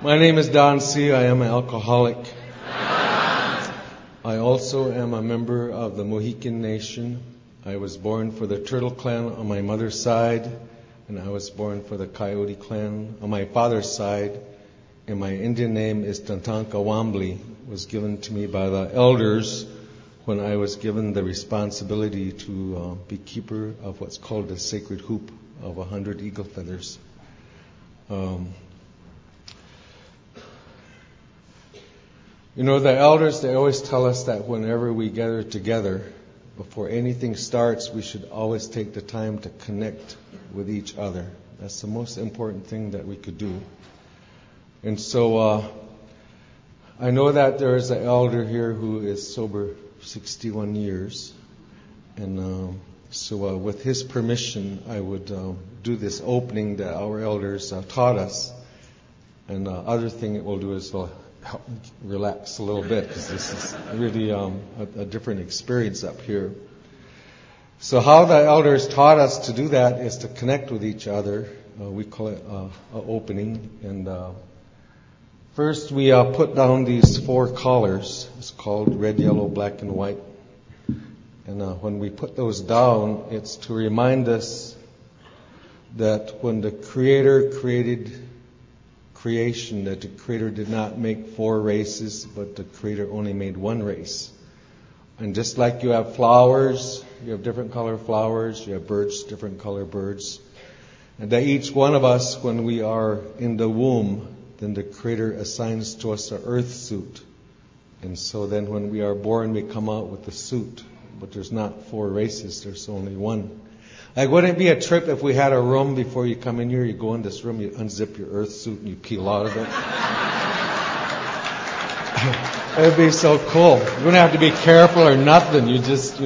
My name is Don C. I am an alcoholic. I also am a member of the Mohican Nation. I was born for the Turtle Clan on my mother's side, and I was born for the Coyote Clan on my father's side. And my Indian name is Tantanka Wambly. It was given to me by the elders when I was given the responsibility to be keeper of what's called the sacred hoop of 100 eagle feathers. The elders, they always tell us that whenever we gather together, before anything starts, we should always take the time to connect with each other. That's the most important thing that we could do. And so I know that there is an elder here who is sober 61 years. And so with his permission, I would do this opening that our elders taught us. And the other thing it will do is help me relax a little bit, because this is really a different experience up here. So how the elders taught us to do that is to connect with each other. We call it an opening. And first we put down these 4 collars. It's called red, yellow, black, and white. And when we put those down, it's to remind us that when the Creator created creation, that the Creator did not make 4 races, but the Creator only made 1 race. And just like you have flowers, you have different color flowers, you have birds, different color birds. And that each one of us, when we are in the womb, then the Creator assigns to us an earth suit. And so then when we are born, we come out with the suit. But there's not 4 races, there's only 1. Like, wouldn't it be a trip if we had a room before you come in here, you go in this room, you unzip your earth suit and you peel out of it? It would be so cool. You wouldn't have to be careful or nothing. You just,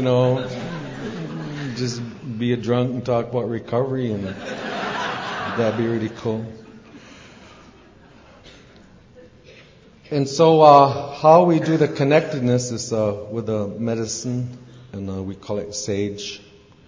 just be a drunk and talk about recovery, and that'd be really cool. And so how we do the connectedness is with a medicine, and we call it sage.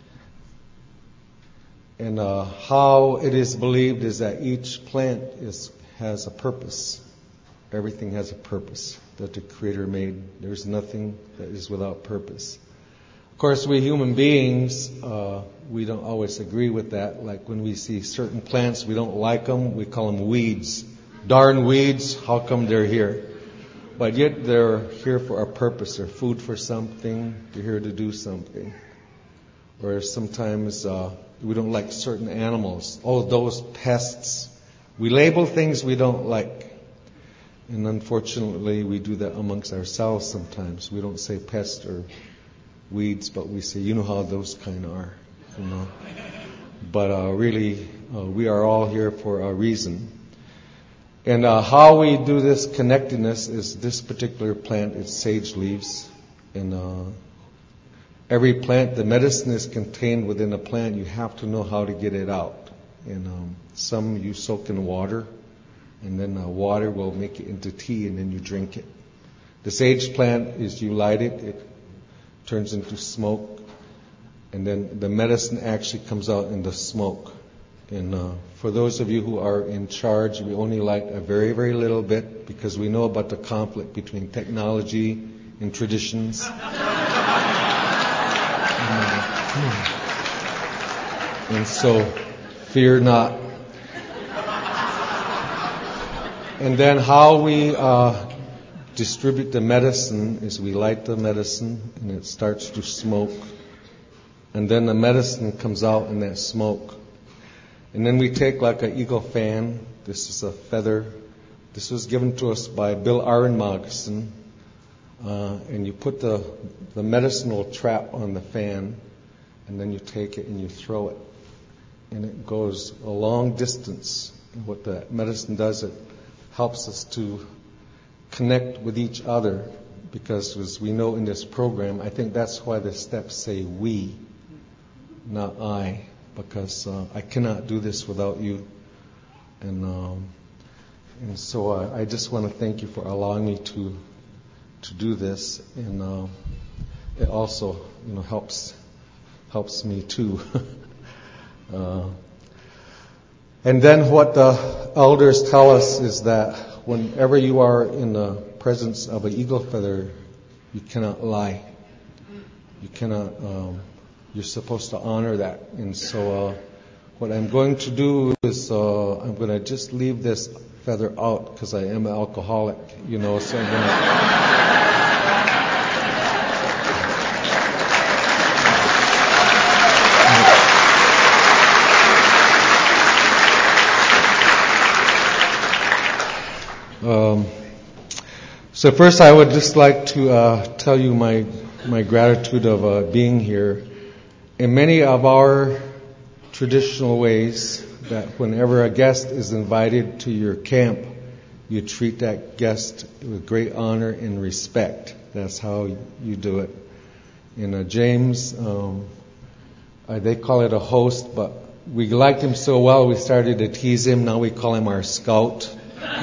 And how it is believed is that each plant has a purpose. Everything has a purpose that the Creator made. There's nothing that is without purpose. Of course, we human beings, we don't always agree with that. Like when we see certain plants, we don't like them, we call them weeds. Darn weeds, how come they're here? But yet they're here for a purpose. They're food for something. They're here to do something. Or sometimes we don't like certain animals. Oh, those pests. We label things we don't like. And unfortunately, we do that amongst ourselves sometimes. We don't say pest or weeds, but we say, you know how those kind are. But really, we are all here for a reason. And how we do this connectedness is this particular plant, it's sage leaves. And every plant, the medicine is contained within a plant. You have to know how to get it out. And some you soak in water, and then water will make it into tea, and then you drink it. The sage plant is you light it, it turns into smoke, and then the medicine actually comes out in the smoke. And for those of you who are in charge, we only light a very, very little bit, because we know about the conflict between technology and traditions. And so, fear not. And then how we distribute the medicine is we light the medicine and it starts to smoke. And then the medicine comes out in that smoke. And then we take like an eagle fan. This is a feather. This was given to us by Bill Aronmogson. And you put the medicinal trap on the fan, and then you take it and you throw it. And it goes a long distance. And what the medicine does, it helps us to connect with each other. Because as we know in this program, I think that's why the steps say we, not I. Because I cannot do this without you. And so I just want to thank you for allowing me to do this. And it also, helps me too. And then what the elders tell us is that whenever you are in the presence of an eagle feather, you cannot lie. You cannot. You're supposed to honor that. And so, what I'm going to do is I'm going to just leave this feather out because I am an alcoholic. So I'm going to. So first, I would just like to tell you my gratitude of being here. In many of our traditional ways, that whenever a guest is invited to your camp, you treat that guest with great honor and respect. That's how you do it. In James, they call it a host, but we liked him so well we started to tease him. Now we call him our scout.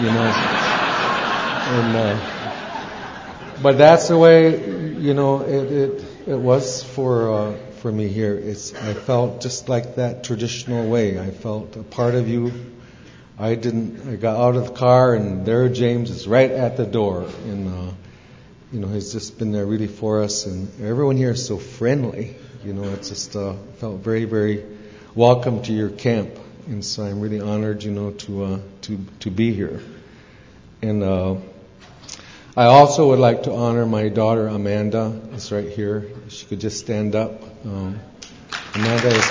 But that's the way, it was for me here. I felt just like that traditional way. I felt a part of you. I got out of the car and there James is right at the door. And, he's just been there really for us. And everyone here is so friendly. It's just felt very, very welcome to your camp. And so I'm really honored, to be here. And, I also would like to honor my daughter Amanda. It's right here. She could just stand up. Amanda is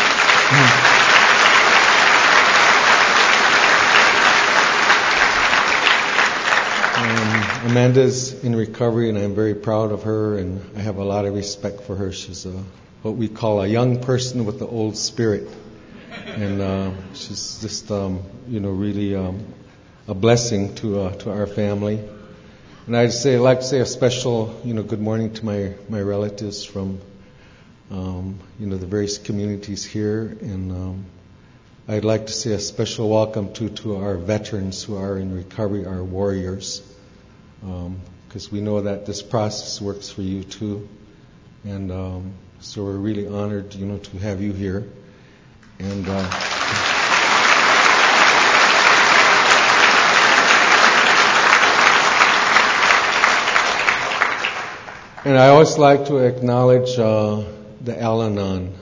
Amanda's in recovery, and I'm very proud of her, and I have a lot of respect for her. She's what we call a young person with the old spirit, and she's just really a blessing to our family. And I'd like to say a special, good morning to my relatives from, the various communities here. And I'd like to say a special welcome to our veterans who are in recovery, our warriors. Because we know that this process works for you too. And so we're really honored, to have you here. And... And I always like to acknowledge the Al-Anon.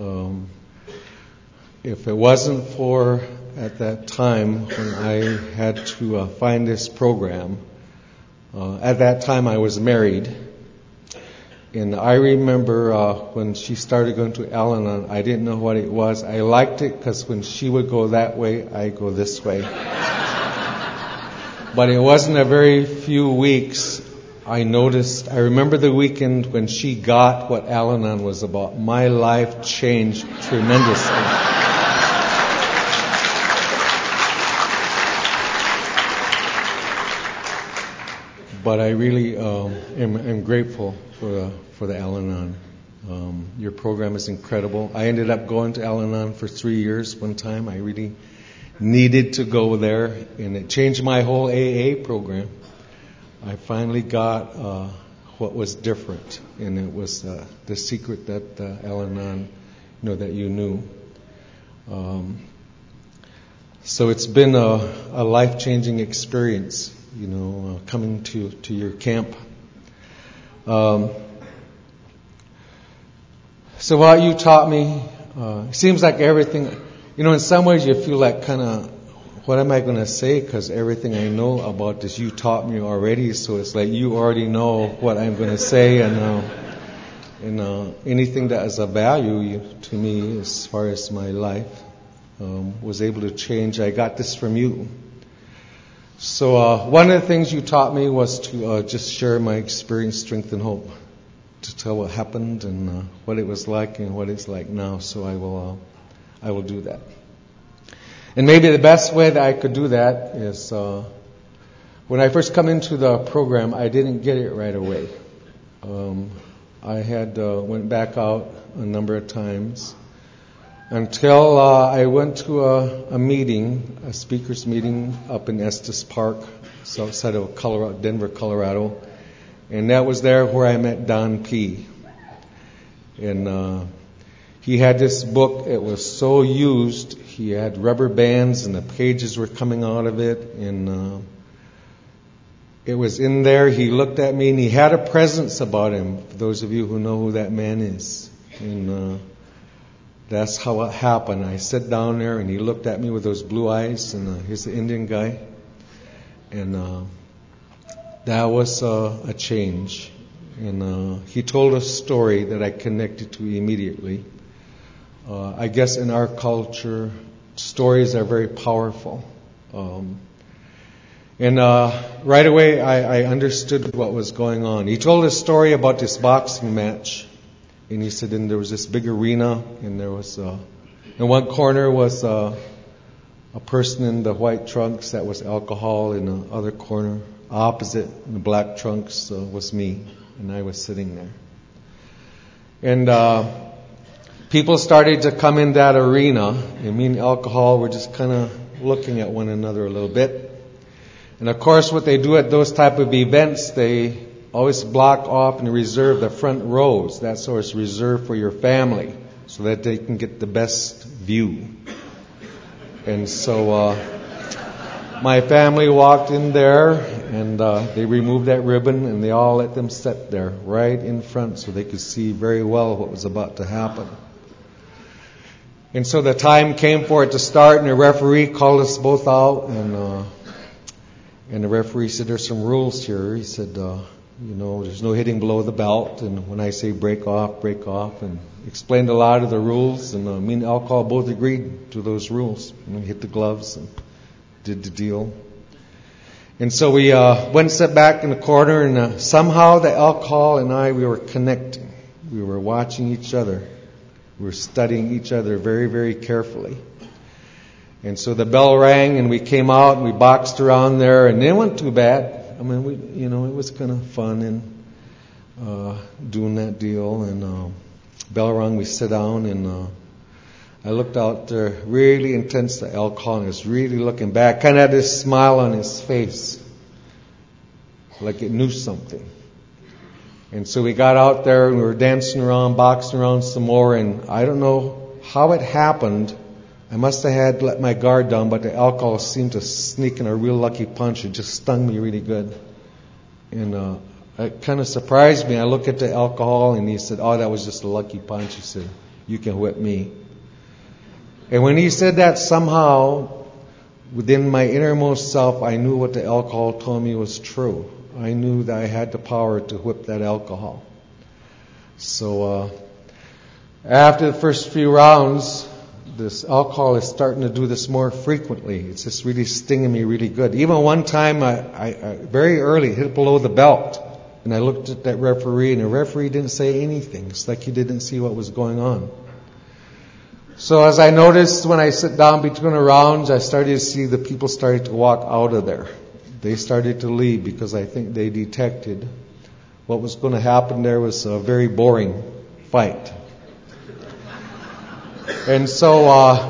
If it wasn't for, at that time, when I had to find this program, at that time I was married. And I remember when she started going to Al-Anon, I didn't know what it was. I liked it because when she would go that way, I go this way. But it wasn't a very few weeks I remember the weekend when she got what Al-Anon was about. My life changed tremendously. But I really am grateful for the Al-Anon. Your program is incredible. I ended up going to Al-Anon for 3 years one time. I really needed to go there, and it changed my whole AA program. I finally got what was different, and it was the secret that Al-Anon, that you knew. So it's been a life-changing experience, coming to your camp. So what you taught me, it seems like everything, in some ways you feel like kind of, what am I going to say? Because everything I know about this you taught me already, so it's like you already know what I'm going to say, and anything that is of value to me as far as my life was able to change. I got this from you. So one of the things you taught me was to just share my experience, strength, and hope, to tell what happened and what it was like and what it's like now. So I will do that. And maybe the best way that I could do that is when I first come into the program, I didn't get it right away. I had went back out a number of times until I went to a meeting, a speakers meeting up in Estes Park, outside of Denver, Colorado. And that was there where I met Don P. And he had this book. It was so used. He had rubber bands and the pages were coming out of it. And it was in there. He looked at me and he had a presence about him, for those of you who know who that man is. And that's how it happened. I sat down there and he looked at me with those blue eyes, and he's an Indian guy. And that was a change. And he told a story that I connected to immediately. I guess in our culture, stories are very powerful. And right away, I understood what was going on. He told a story about this boxing match. And he said, then there was this big arena, and there was, in one corner was a person in the white trunks that was alcohol. In the other corner, opposite, in the black trunks, was me. And I was sitting there. And people started to come in that arena, and me and alcohol were just kind of looking at one another a little bit. And of course, what they do at those type of events, they always block off and reserve the front rows. That's where it's reserved for your family, so that they can get the best view. And so my family walked in there, and they removed that ribbon, and they all let them sit there right in front so they could see very well what was about to happen. And so the time came for it to start, and the referee called us both out, and the referee said, there's some rules here. He said, there's no hitting below the belt, and when I say break off, and explained a lot of the rules, and me and alcohol both agreed to those rules. And we hit the gloves and did the deal. And so we went and sat back in the corner, and somehow the alcohol and I, we were connecting. We were watching each other. We were studying each other very, very carefully. And so the bell rang, and we came out, and we boxed around there, and it wasn't too bad. I mean, it was kind of fun and doing that deal. And bell rang, we sit down, and I looked out there, really intense, the alcohol, and was really looking back, kind of had this smile on his face, like it knew something. And so we got out there, and we were dancing around, boxing around some more, and I don't know how it happened. I must have had let my guard down, but the alcohol seemed to sneak in a real lucky punch. It just stung me really good. And it kind of surprised me. I looked at the alcohol, and he said, oh, that was just a lucky punch. He said, you can whip me. And when he said that, somehow, within my innermost self, I knew what the alcohol told me was true. I knew that I had the power to whip that alcohol. So after the first few rounds, this alcohol is starting to do this more frequently. It's just really stinging me really good. Even one time, I very early hit below the belt, and I looked at that referee, and the referee didn't say anything. It's like he didn't see what was going on. So as I noticed when I sit down between the rounds, I started to see the people started to walk out of there. They started to leave because I think they detected what was going to happen there was a very boring fight. And so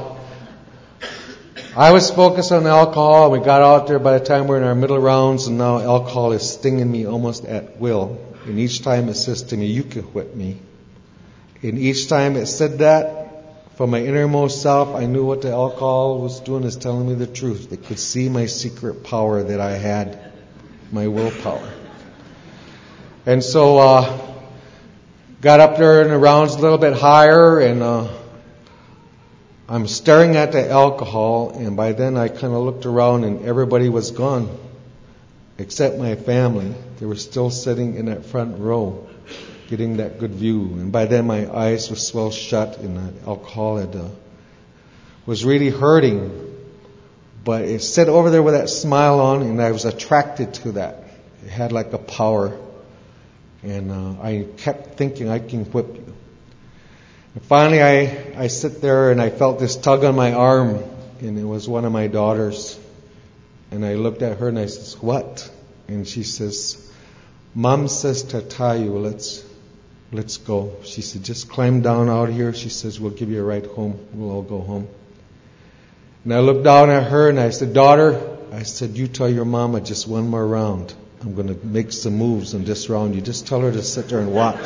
I was focused on alcohol. We got out there by the time we're in our middle rounds, and now alcohol is stinging me almost at will. And each time it says to me, you can whip me. And each time it said that, from my innermost self, I knew what the alcohol was doing, is telling me the truth. It could see my secret power that I had, my willpower. And so got up there in the rounds a little bit higher, and I'm staring at the alcohol, and by then I kind of looked around, and everybody was gone, except my family. They were still sitting in that front row, getting that good view. And by then my eyes were swelled shut, and the alcohol was really hurting. But it sat over there with that smile on, and I was attracted to that. It had like a power. And I kept thinking, I can whip you. And finally I sit there, and I felt this tug on my arm, and it was one of my daughters. And I looked at her, and I said, what? And she says, Mom says to tie you, let's go. She said, just climb down out here. She says, we'll give you a ride home. We'll all go home. And I looked down at her, and I said, daughter, I said, you tell your mama just one more round. I'm going to make some moves in this round. You just tell her to sit there and watch.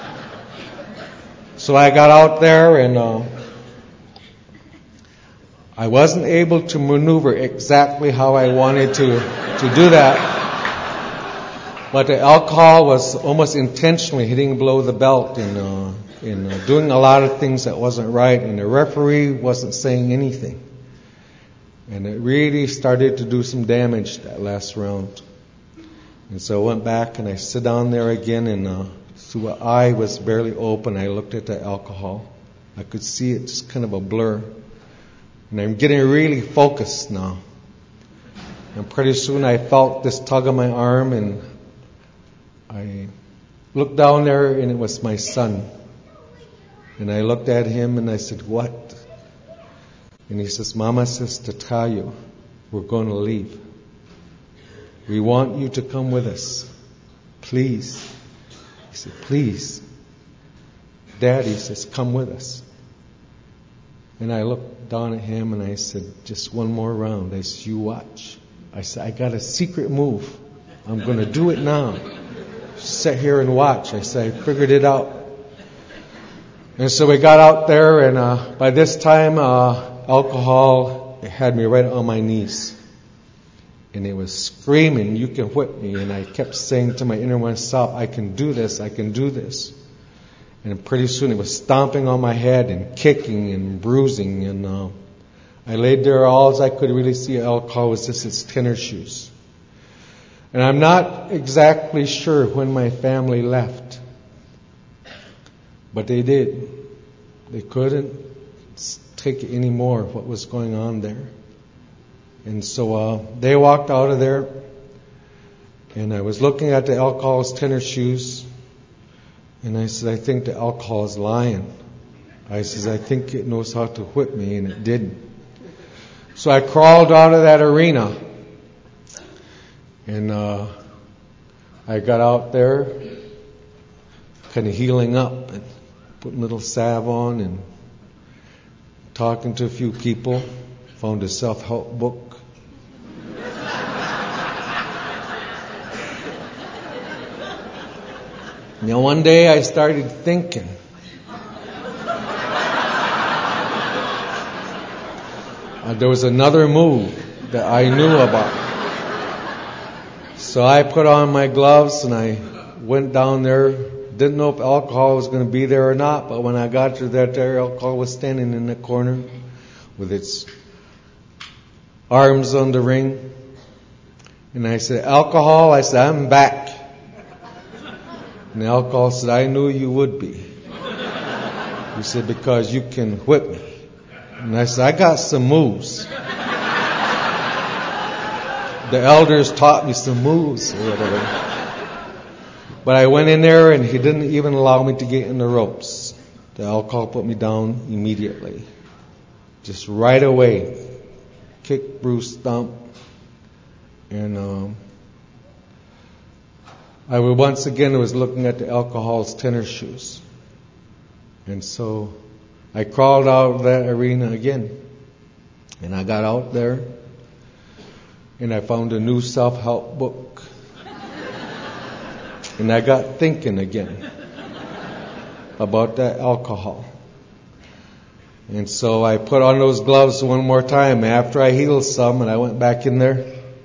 So I got out there, and I wasn't able to maneuver exactly how I wanted to do that. But the alcohol was almost intentionally hitting below the belt and doing a lot of things that wasn't right, and the referee wasn't saying anything. And it really started to do some damage that last round. And so I went back and I sit down there again, and through an eye was barely open, I looked at the alcohol. I could see it just kind of a blur. And I'm getting really focused now. And pretty soon I felt this tug on my arm, and I looked down there, and it was my son. And I looked at him and I said, "What?" And he says, "Mama says to tell you, we're going to leave. We want you to come with us. Please." He said, "Please." "Daddy," says, "come with us." And I looked down at him and I said, "Just one more round." I said, "You watch." I said, "I got a secret move. I'm going to do it now. Sit here and watch." I said, "I figured it out." And so we got out there, and by this time, alcohol had me right on my knees. And it was screaming, "You can whip me." And I kept saying to my inner self, "I can do this, I can do this." And pretty soon it was stomping on my head and kicking and bruising. And I laid there, all I could really see alcohol was just its tennis shoes. And I'm not exactly sure when my family left. But they did. They couldn't take it anymore, what was going on there. And so they walked out of there. And I was looking at the alcohol's tennis shoes. And I said, "I think the alcohol is lying." I said, "I think it knows how to whip me," and it didn't. So I crawled out of that arena. And I got out there, kind of healing up and putting a little salve on and talking to a few people. Found a self-help book. Now one day I started thinking. There was another move that I knew about. So I put on my gloves and I went down there. Didn't know if alcohol was going to be there or not, but when I got to that area, alcohol was standing in the corner with its arms on the ring. And I said, "Alcohol," I said, "I'm back." And the alcohol said, "I knew you would be." He said, "Because you can whip me." And I said, "I got some moves. The elders taught me some moves," or whatever. But I went in there and he didn't even allow me to get in the ropes. The alcohol put me down immediately. Just right away. Kick, bruise, stomp. And I once again was looking at the alcohol's tennis shoes. And so I crawled out of that arena again. And I got out there. And I found a new self-help book. And I got thinking again about that alcohol. And so I put on those gloves one more time after I healed some, and I went back in there.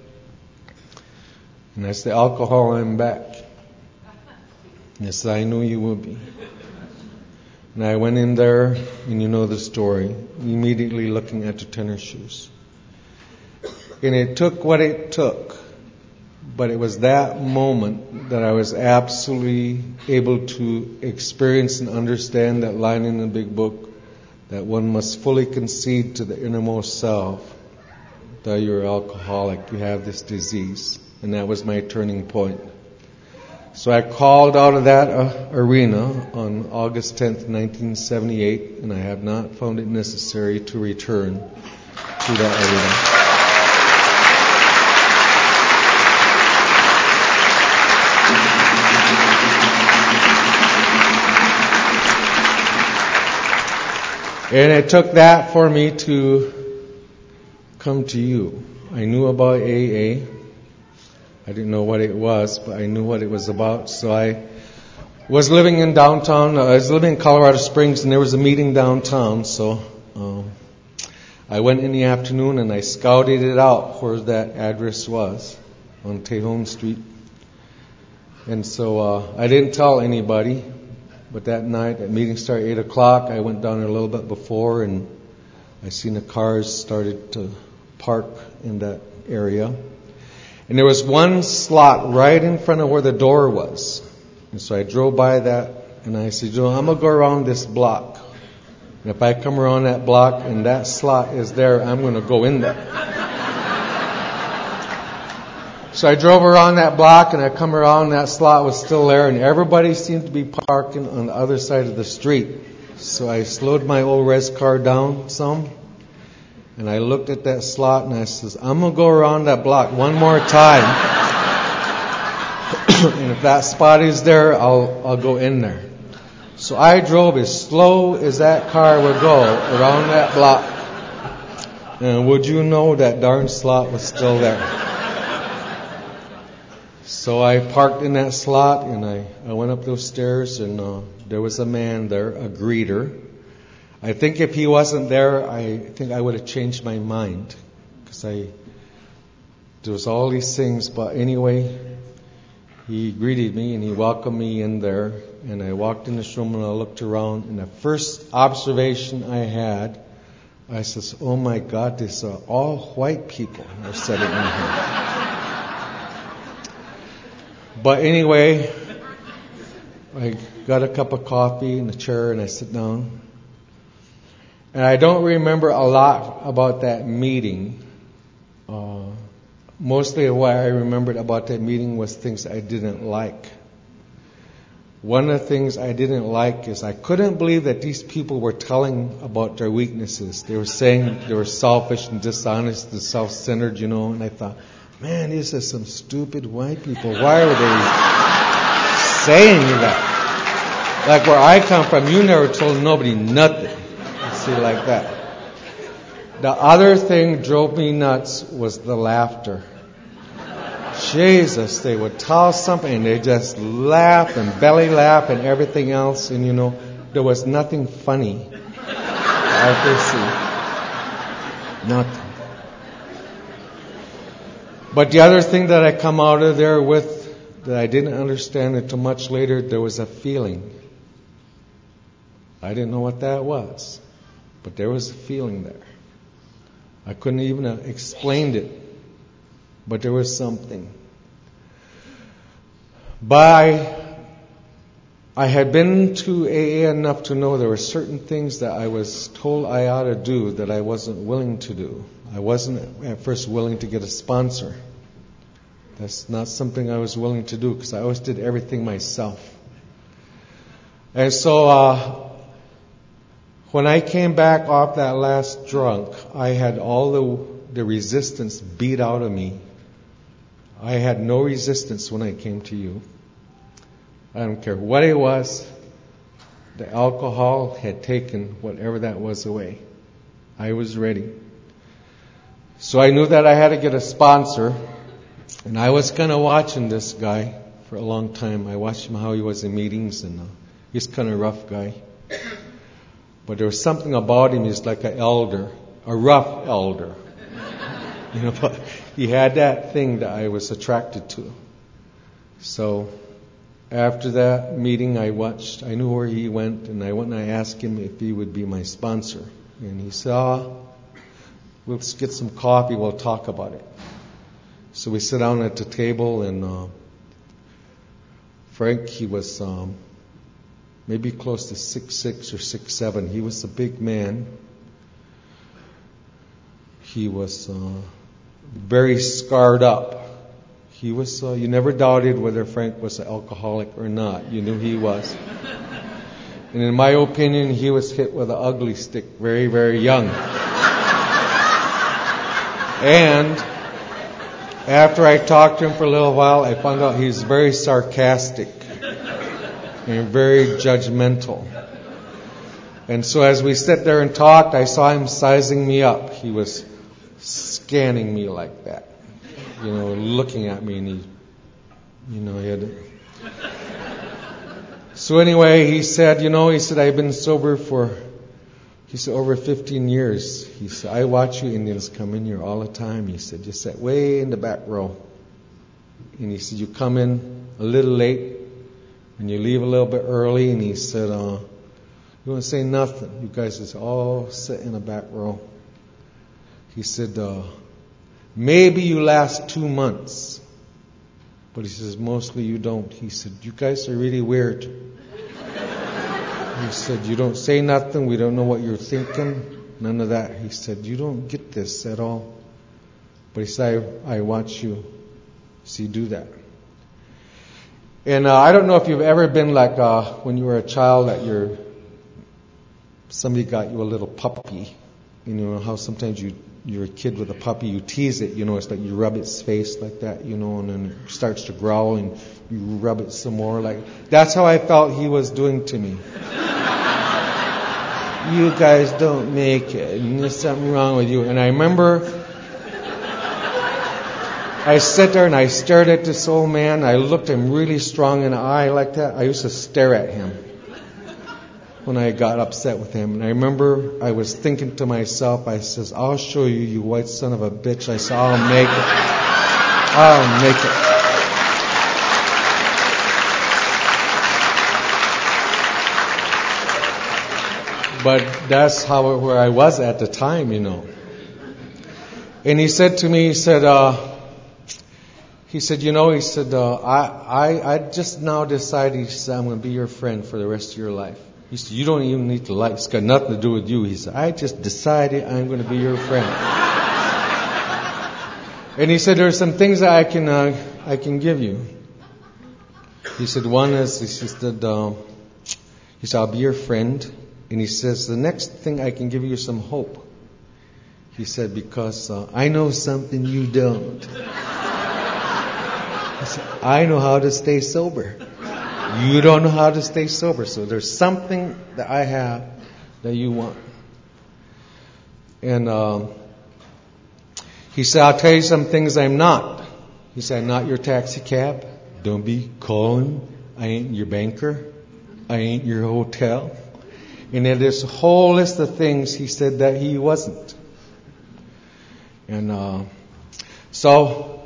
And I said, "Alcohol, I'm back." And I said, "I knew you would be." And I went in there, and you know the story, immediately looking at the tennis shoes. And it took what it took, but it was that moment that I was absolutely able to experience and understand that line in the big book, that one must fully concede to the innermost self that you're alcoholic, you have this disease. And that was my turning point. So I called out of that arena on August 10th, 1978, and I have not found it necessary to return to that arena. And it took that for me to come to you. I knew about AA. I didn't know what it was, but I knew what it was about. So I was living in downtown. I was living in Colorado Springs, and there was a meeting downtown. So I went in the afternoon and I scouted it out where that address was on Tejon Street. And so I didn't tell anybody, but that night, at meeting started 8 o'clock, I went down there a little bit before and I seen the cars started to park in that area. And there was one slot right in front of where the door was. And so I drove by that and I said, I'm going to go around this block. And if I come around that block and that slot is there, I'm going to go in there. So I drove around that block and I come around, that slot was still there, and everybody seemed to be parking on the other side of the street. So I slowed my old res car down some, and I looked at that slot and I says, I'm going to go around that block one more time. And if that spot is there, I'll go in there. So I drove as slow as that car would go around that block. And would you know, that darn slot was still there. So I parked in that slot and I went up those stairs and there was a man there, a greeter. I think if he wasn't there, I think I would have changed my mind. Because there was all these things, but anyway, he greeted me and he welcomed me in there. And I walked in this room and I looked around, and the first observation I had, I says, oh my God, these are all white people who are sitting in here. But anyway, I got a cup of coffee in a chair and I sit down. And I don't remember a lot about that meeting. Mostly what I remembered about that meeting was things I didn't like. One of the things I didn't like is I couldn't believe that these people were telling about their weaknesses. They were saying they were selfish and dishonest and self-centered, and I thought, man, these are some stupid white people. Why are they saying that? Like where I come from, you never told nobody nothing. See, like that. The other thing drove me nuts was the laughter. Jesus, they would tell something and they just laugh and belly laugh and everything else, and there was nothing funny I could see. Nothing. But the other thing that I come out of there with that I didn't understand until much later, there was a feeling. I didn't know what that was, but there was a feeling there. I couldn't even have explained it, but there was something. But I had been to AA enough to know there were certain things that I was told I ought to do that I wasn't willing to do. I wasn't at first willing to get a sponsor. That's not something I was willing to do because I always did everything myself. And so when I came back off that last drunk, I had all the resistance beat out of me. I had no resistance when I came to you. I don't care what it was. The alcohol had taken whatever that was away. I was ready. So I knew that I had to get a sponsor. And I was kind of watching this guy for a long time. I watched him how he was in meetings, and he's kind of a rough guy. But there was something about him, he's like an elder, a rough elder. But he had that thing that I was attracted to. So after that meeting, I knew where he went, and I went and I asked him if he would be my sponsor. And he said, we'll get some coffee, we'll talk about it. So we sit down at the table, and Frank, he was maybe close to 6'6" or 6'7". He was a big man. He was very scarred up. He was. You never doubted whether Frank was an alcoholic or not. You knew he was. And in my opinion, he was hit with an ugly stick very, very young. And after I talked to him for a little while, I found out he's very sarcastic and very judgmental. And so as we sat there and talked, I saw him sizing me up. He was scanning me like that, looking at me, and he had to. So anyway, he said, I've been sober for He said, over 15 years, he said, I watch you Indians come in here all the time. He said, you sat way in the back row. And he said, you come in a little late and you leave a little bit early. And he said, you don't say nothing. You guys just all sit in the back row. He said, maybe you last 2 months. But he says, mostly you don't. He said, you guys are really weird. He said, you don't say nothing. We don't know what you're thinking. None of that. He said, you don't get this at all. But he said, I watch you see do that. And I don't know if you've ever been like when you were a child that somebody got you a little puppy. You know how sometimes you're a kid with a puppy, you tease it, it's like you rub its face like that, and then it starts to growl and you rub it some more. That's how I felt he was doing to me. You guys don't make it, and there's something wrong with you. And I remember I sat there and I stared at this old man. I looked him really strong in the eye like that. I used to stare at him when I got upset with him. And I remember I was thinking to myself, I says, I'll show you, you white son of a bitch. I said, I'll make it. I'll make it. But that's where I was at the time, And he said to me, I just now decided, he said, I'm going to be your friend for the rest of your life. He said, you don't even need to like, it's got nothing to do with you. He said, I just decided I'm going to be your friend. And he said, there are some things that I can give you. He said, one is, he said, I'll be your friend. And he says, the next thing I can give you is some hope. He said, because I know something you don't. He said, I know how to stay sober. You don't know how to stay sober. So there's something that I have that you want. And he said, I'll tell you some things I'm not. He said, I'm not your taxi cab. Don't be calling. I ain't your banker. I ain't your hotel. And then there's a whole list of things he said that he wasn't. And so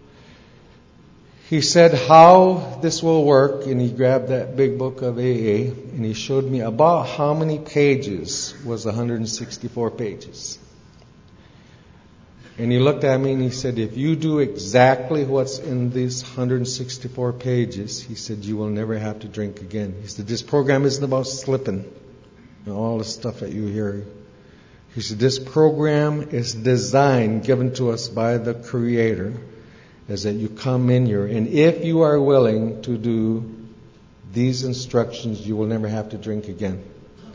he said how this will work, and he grabbed that big book of AA, and he showed me about how many pages was 164 pages. And he looked at me and he said, if you do exactly what's in these 164 pages, he said, you will never have to drink again. He said, this program isn't about slipping. And all the stuff that you hear. He said, this program is designed, given to us by the Creator, is that you come in here, and if you are willing to do these instructions, you will never have to drink again.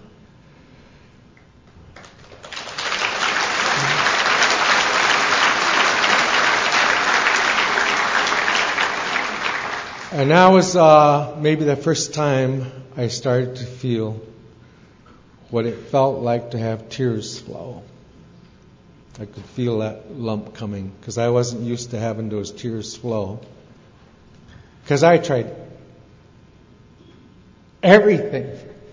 And that was maybe the first time I started to feel what it felt like to have tears flow. I could feel that lump coming because I wasn't used to having those tears flow. Because I tried everything.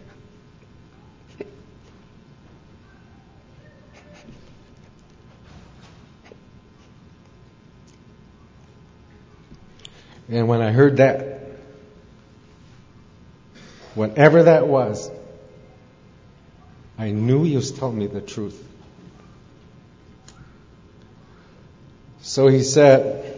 And when I heard that, whatever that was, I knew he was telling me the truth. So he said,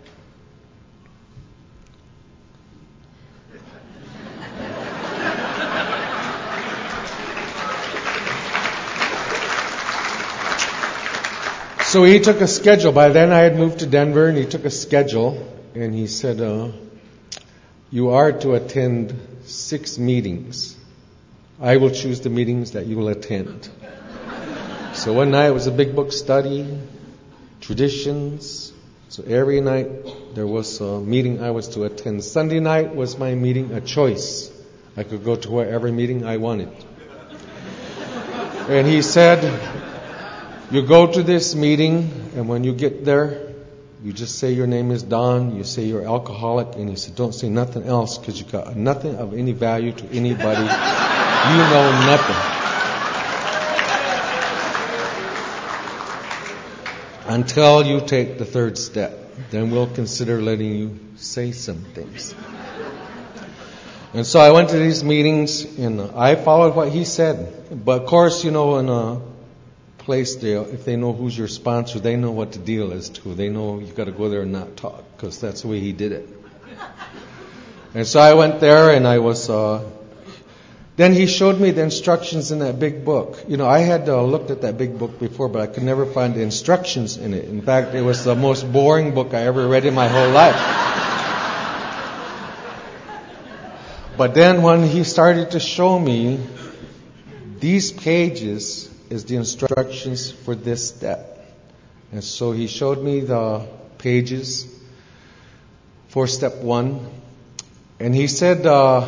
so he took a schedule. By then I had moved to Denver, and he took a schedule, and he said, you are to attend 6 meetings. I will choose the meetings that you will attend. So one night was a big book study, traditions. So every night there was a meeting I was to attend. Sunday night was my meeting, a choice. I could go to whatever meeting I wanted. And he said, you go to this meeting, and when you get there, you just say your name is Don, you say you're alcoholic, and he said, don't say nothing else because you got nothing of any value to anybody. You know nothing. until you take the third step. Then we'll consider letting you say some things. And so I went to these meetings and I followed what he said. But of course, in a place there, if they know who's your sponsor, they know what the deal is too. They know you got to go there and not talk, because that's the way he did it. And so I went there and I was... Then he showed me the instructions in that big book. I had looked at that big book before, but I could never find the instructions in it. In fact, it was the most boring book I ever read in my whole life. But then when he started to show me these pages is the instructions for this step. And so he showed me the pages for step 1. And he said,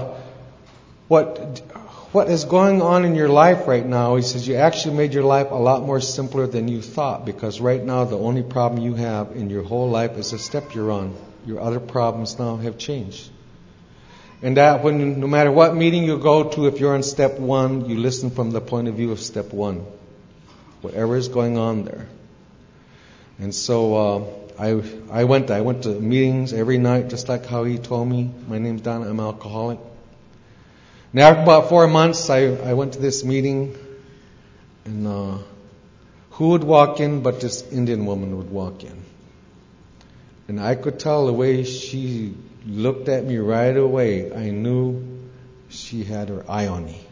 what is going on in your life right now, he says, you actually made your life a lot more simpler than you thought, because right now the only problem you have in your whole life is the step you're on. Your other problems now have changed. And that no matter what meeting you go to, if you're on step 1, you listen from the point of view of step 1. Whatever is going on there. And so I went to meetings every night, just like how he told me. My name's Don, I'm an alcoholic. Now, after about 4 months, I went to this meeting, and who would walk in but this Indian woman would walk in. And I could tell the way she looked at me right away, I knew she had her eye on me.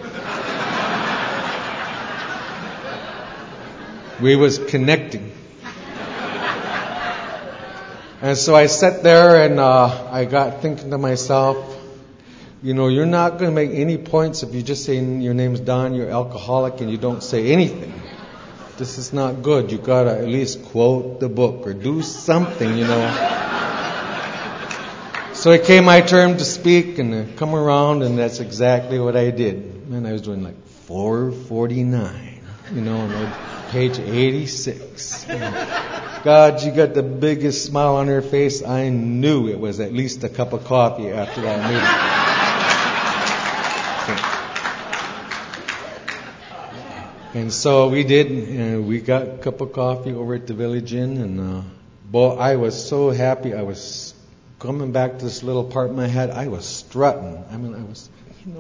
We was connecting. And so I sat there and I got thinking to myself, you're not going to make any points if you just say your name's Don, you're alcoholic, and you don't say anything. This is not good. You got to at least quote the book or do something, So it came my turn to speak and come around, and that's exactly what I did. Man, I was doing like 449, on page 86. God, you got the biggest smile on her face. I knew it was at least a cup of coffee after that meeting. And so we did, and we got a cup of coffee over at the Village Inn, and I was so happy. I was coming back to this little apartment I had. I was strutting. I was,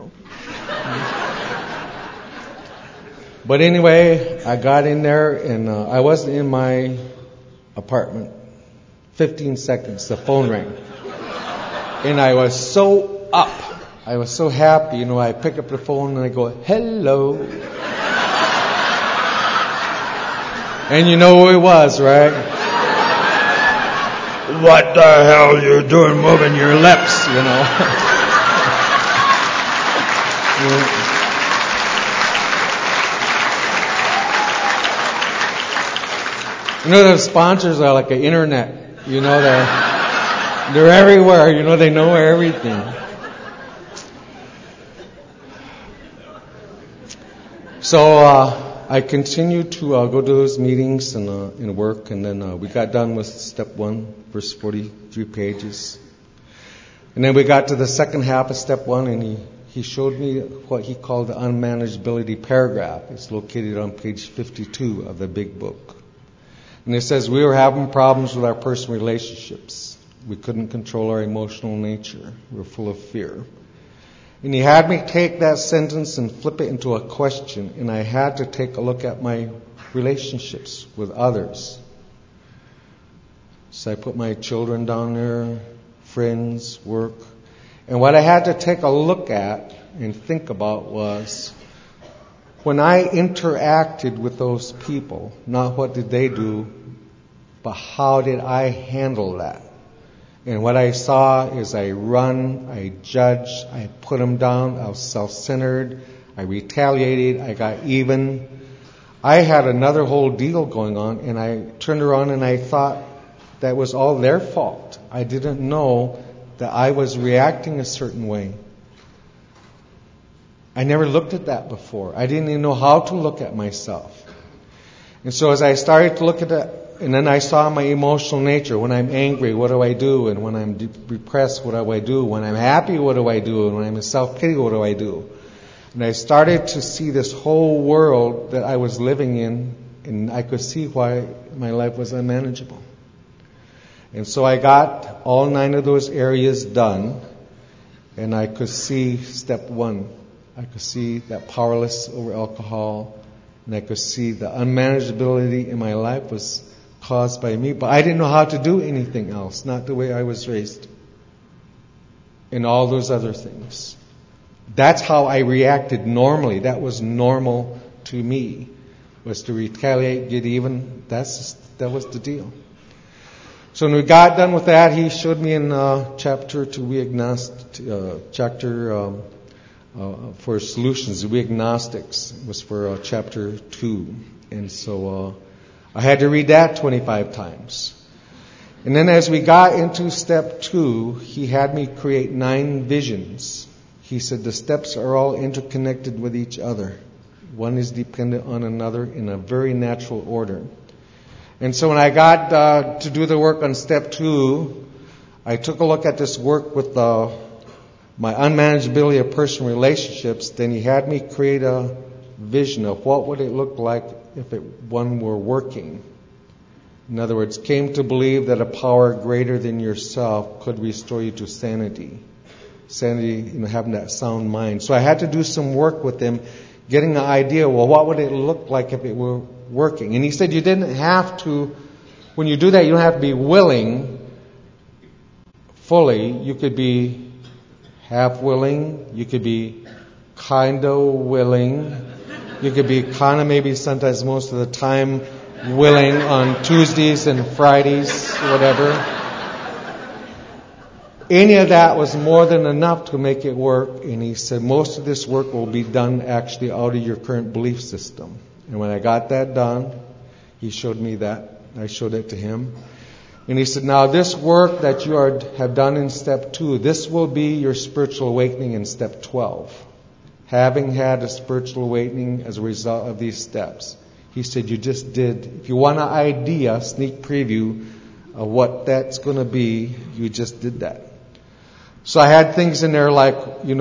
But anyway, I got in there, and I wasn't in my apartment. 15 seconds, the phone rang. And I was so up. I was so happy. I pick up the phone and I go, hello. And you know who it was, right? What the hell you doing moving your lips, The sponsors are like the internet. They're everywhere. They know everything. So I continued to go to those meetings and work, and then we got done with step 1, verse 43 pages. And then we got to the second half of step 1, and he showed me what he called the unmanageability paragraph. It's located on page 52 of the big book. And it says, we were having problems with our personal relationships. We couldn't control our emotional nature. We were full of fear. And he had me take that sentence and flip it into a question, and I had to take a look at my relationships with others. So I put my children down there, friends, work. And what I had to take a look at and think about was, when I interacted with those people, not what did they do, but how did I handle that? And what I saw is I run, I judge, I put them down, I was self-centered, I retaliated, I got even. I had another whole deal going on, and I turned around and I thought that was all their fault. I didn't know that I was reacting a certain way. I never looked at that before. I didn't even know how to look at myself. And so as I started to look at that, and then I saw my emotional nature. When I'm angry, what do I do? And when I'm depressed, what do I do? When I'm happy, what do I do? And when I'm in self-pity, what do I do? And I started to see this whole world that I was living in And I could see why my life was unmanageable. And so I got all 9 of those areas done, and I could see step 1. I could see that powerless over alcohol, and I could see the unmanageability in my life was caused by me. But I didn't know how to do anything else, not the way I was raised. And all those other things. That's how I reacted normally. That was normal to me, was to retaliate, get even. That was the deal. So when we got done with that, he showed me in chapter 2, chapter for solutions. We agnostics was for chapter 2, and so I had to read that 25 times. And then as we got into step 2, he had me create 9 visions. He said the steps are all interconnected with each other. One is dependent on another in a very natural order. And so when I got to do the work on step 2, I took a look at this work with my unmanageability of personal relationships. Then he had me create a vision of what would it look like if one were working. In other words, came to believe that a power greater than yourself could restore you to sanity. Sanity, having that sound mind. So I had to do some work with him, getting the idea, well, what would it look like if it were working? And he said you didn't have to, when you do that, you don't have to be willing fully. You could be half willing. You could be kind of willing. You could be kind of maybe sometimes most of the time willing on Tuesdays and Fridays, whatever. Any of that was more than enough to make it work. And he said most of this work will be done actually out of your current belief system. And when I got that done, he showed me that. I showed it to him. And he said, now this work that you have done in step 2, this will be your spiritual awakening in step 12. Having had a spiritual awakening as a result of these steps. He said, you just did, if you want an idea, sneak preview of what that's going to be, you just did that. So I had things in there like,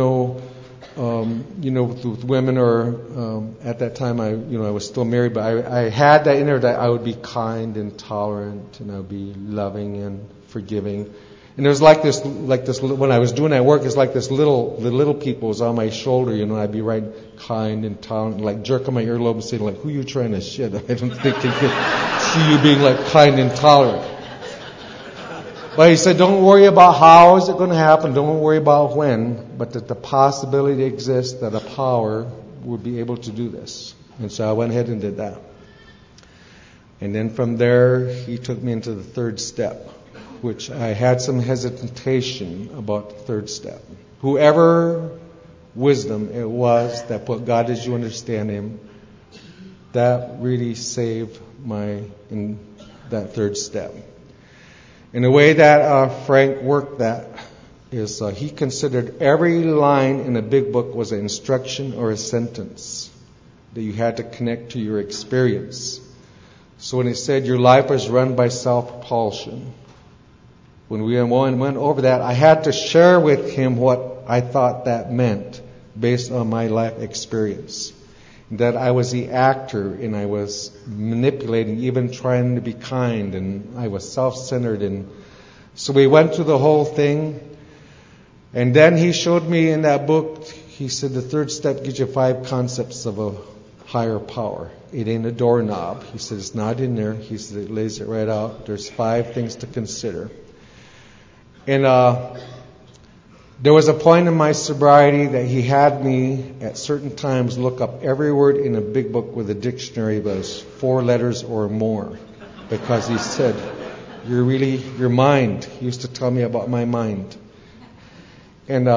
with women, or at that time I was still married, but I had that in there that I would be kind and tolerant, and I would be loving and forgiving. And there was like this when I was doing that work, it's like the little people was on my shoulder, I'd be right kind and tolerant, like jerking my earlobe and saying like, who are you trying to shit? I don't think they could see you being like kind and tolerant. But he said, don't worry about how is it going to happen. Don't worry about when. But that the possibility exists that a power would be able to do this. And so I went ahead and did that. And then from there, he took me into the 3rd step, which I had some hesitation about the 3rd step. Whoever wisdom it was that put God as you understand Him, that really saved in that 3rd step. And the way that Frank worked that is he considered every line in a big book was an instruction or a sentence that you had to connect to your experience. So when he said your life is run by self-propulsion, when we went over that, I had to share with him what I thought that meant based on my life experience. That I was the actor and I was manipulating, even trying to be kind, and I was self-centered. And so we went through the whole thing. And then he showed me in that book, he said the 3rd step gives you 5 concepts of a higher power. It ain't a doorknob. He said it's not in there. He said it lays it right out. There's 5 things to consider. And there was a point in my sobriety that he had me at certain times look up every word in a big book with a dictionary that was 4 letters or more. Because he said, your mind. He used to tell me about my mind. And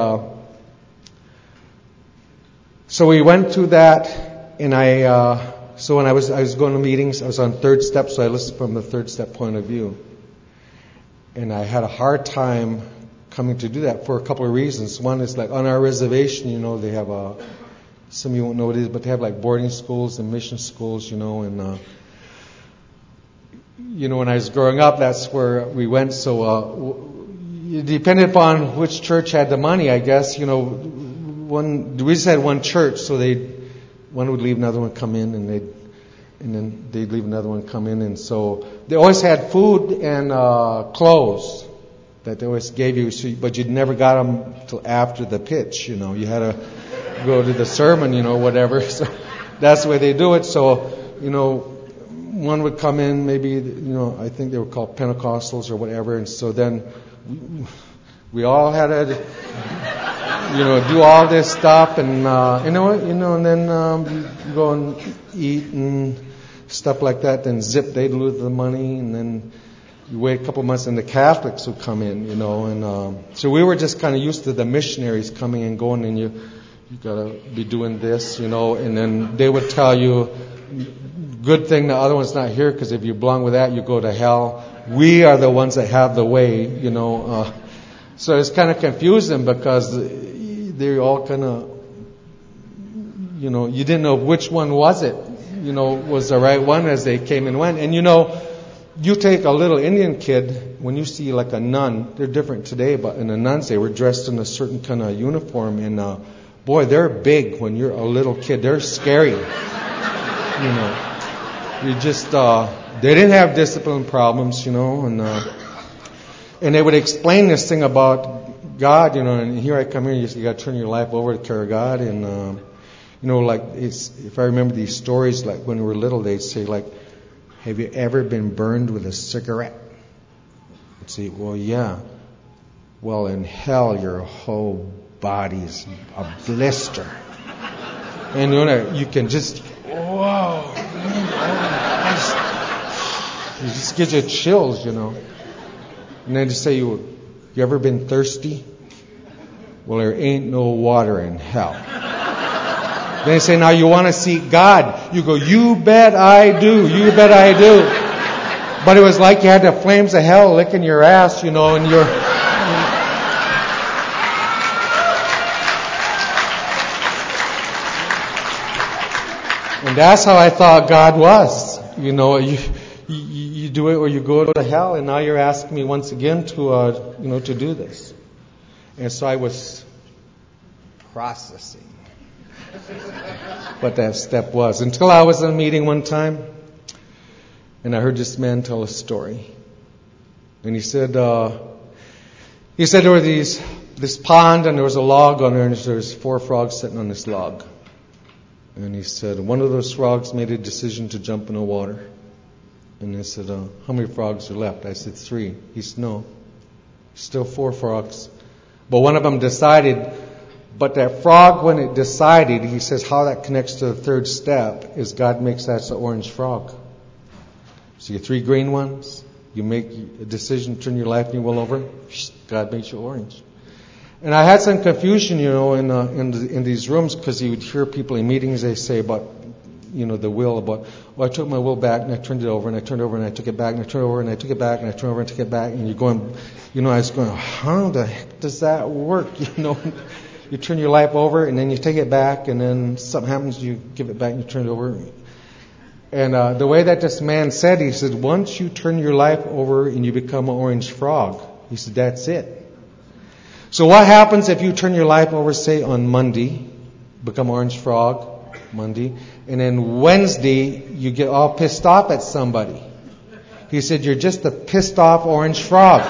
so we went through that, and so when I was going to meetings, I was on 3rd step, so I listened from the 3rd step point of view. And I had a hard time coming to do that for a couple of reasons. One is like on our reservation, they have some of you won't know what it is, but they have like boarding schools and mission schools, and when I was growing up, that's where we went. So it depended upon which church had the money, I guess. We just had one church, so one would leave, another one would come in, and and then they'd leave another one come in. And so they always had food and clothes that they always gave you, but you never got them till after the pitch. You had to go to the sermon, whatever. So that's the way they do it. So, one would come in, maybe, I think they were called Pentecostals or whatever, and so then we all had to, do all this stuff, and and then you go and eat and stuff like that. Then zip, they'd lose the money, and then you wait a couple months, and the Catholics would come in, and so we were just kind of used to the missionaries coming and going, and you gotta be doing this, and then they would tell you, good thing the other one's not here, because if you belong with that, you go to hell. We are the ones that have the way, So it's kind of confusing because they all kind of, you didn't know which one was it, was the right one as they came and went. And you take a little Indian kid, when you see like a nun, they're different today, but in the nuns they were dressed in a certain kind of uniform, and boy, they're big when you're a little kid. They're scary, You just, they didn't have discipline problems, and they would explain this thing about God, and here I come here, you got to turn your life over to care of God, and, like, if I remember these stories, like when we were little, they'd say, like, have you ever been burned with a cigarette? I'd say, well, yeah. Well, in hell, your whole body's a blister. And, you can just, whoa. It just gives you chills, And then to say, you ever been thirsty? Well, there ain't no water in hell. Then they say, now you want to see God? You go, you bet I do. You bet I do. But it was like you had the flames of hell licking your ass, and you're... And that's how I thought God was. You do it or you go to hell, and now you're asking me once again to to do this. And so I was processing what that step was, until I was in a meeting one time, and I heard this man tell a story. And he said there were this pond, and there was a log on there, and there was 4 frogs sitting on this log. And he said, one of those frogs made a decision to jump in the water. And I said, how many frogs are left? I said, 3. He said, no, still 4 frogs. But one of them decided, but that frog, when it decided, he says how that connects to the 3rd step is God makes that an orange frog. So your 3 green ones, you make a decision, turn your life and your will over, God makes you orange. And I had some confusion, in these rooms, because you would hear people in meetings, they say about, the will, about, well, I took my will back and I turned it over and I turned it over and I took it back and I turned it over and I took it back and I turned it over and I took it back. And you're going, I was going, how the heck does that work? You turn your life over and then you take it back, and then something happens, you give it back and you turn it over. And the way that this man said, he said, once you turn your life over and you become an orange frog, he said, that's it. So what happens if you turn your life over, say, on Monday, become orange frog, Monday, and then Wednesday you get all pissed off at somebody? He said, you're just a pissed off orange frog.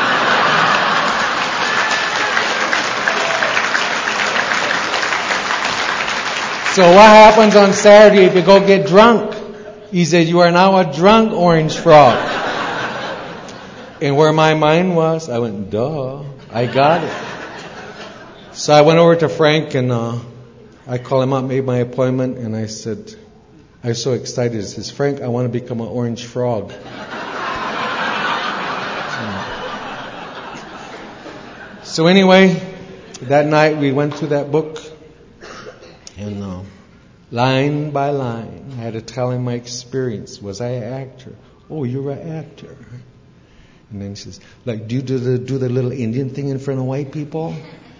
So what happens on Saturday if you go get drunk? He said, you are now a drunk orange frog. And where my mind was, I went, duh, I got it. So I went over to Frank, and I called him up, made my appointment, and I said, I was so excited. I says, Frank, I want to become an orange frog. So anyway, that night we went through that book, and line by line, I had to tell him my experience. Was I an actor? Oh, you're an actor. And then he says, like, do you do the little Indian thing in front of white people?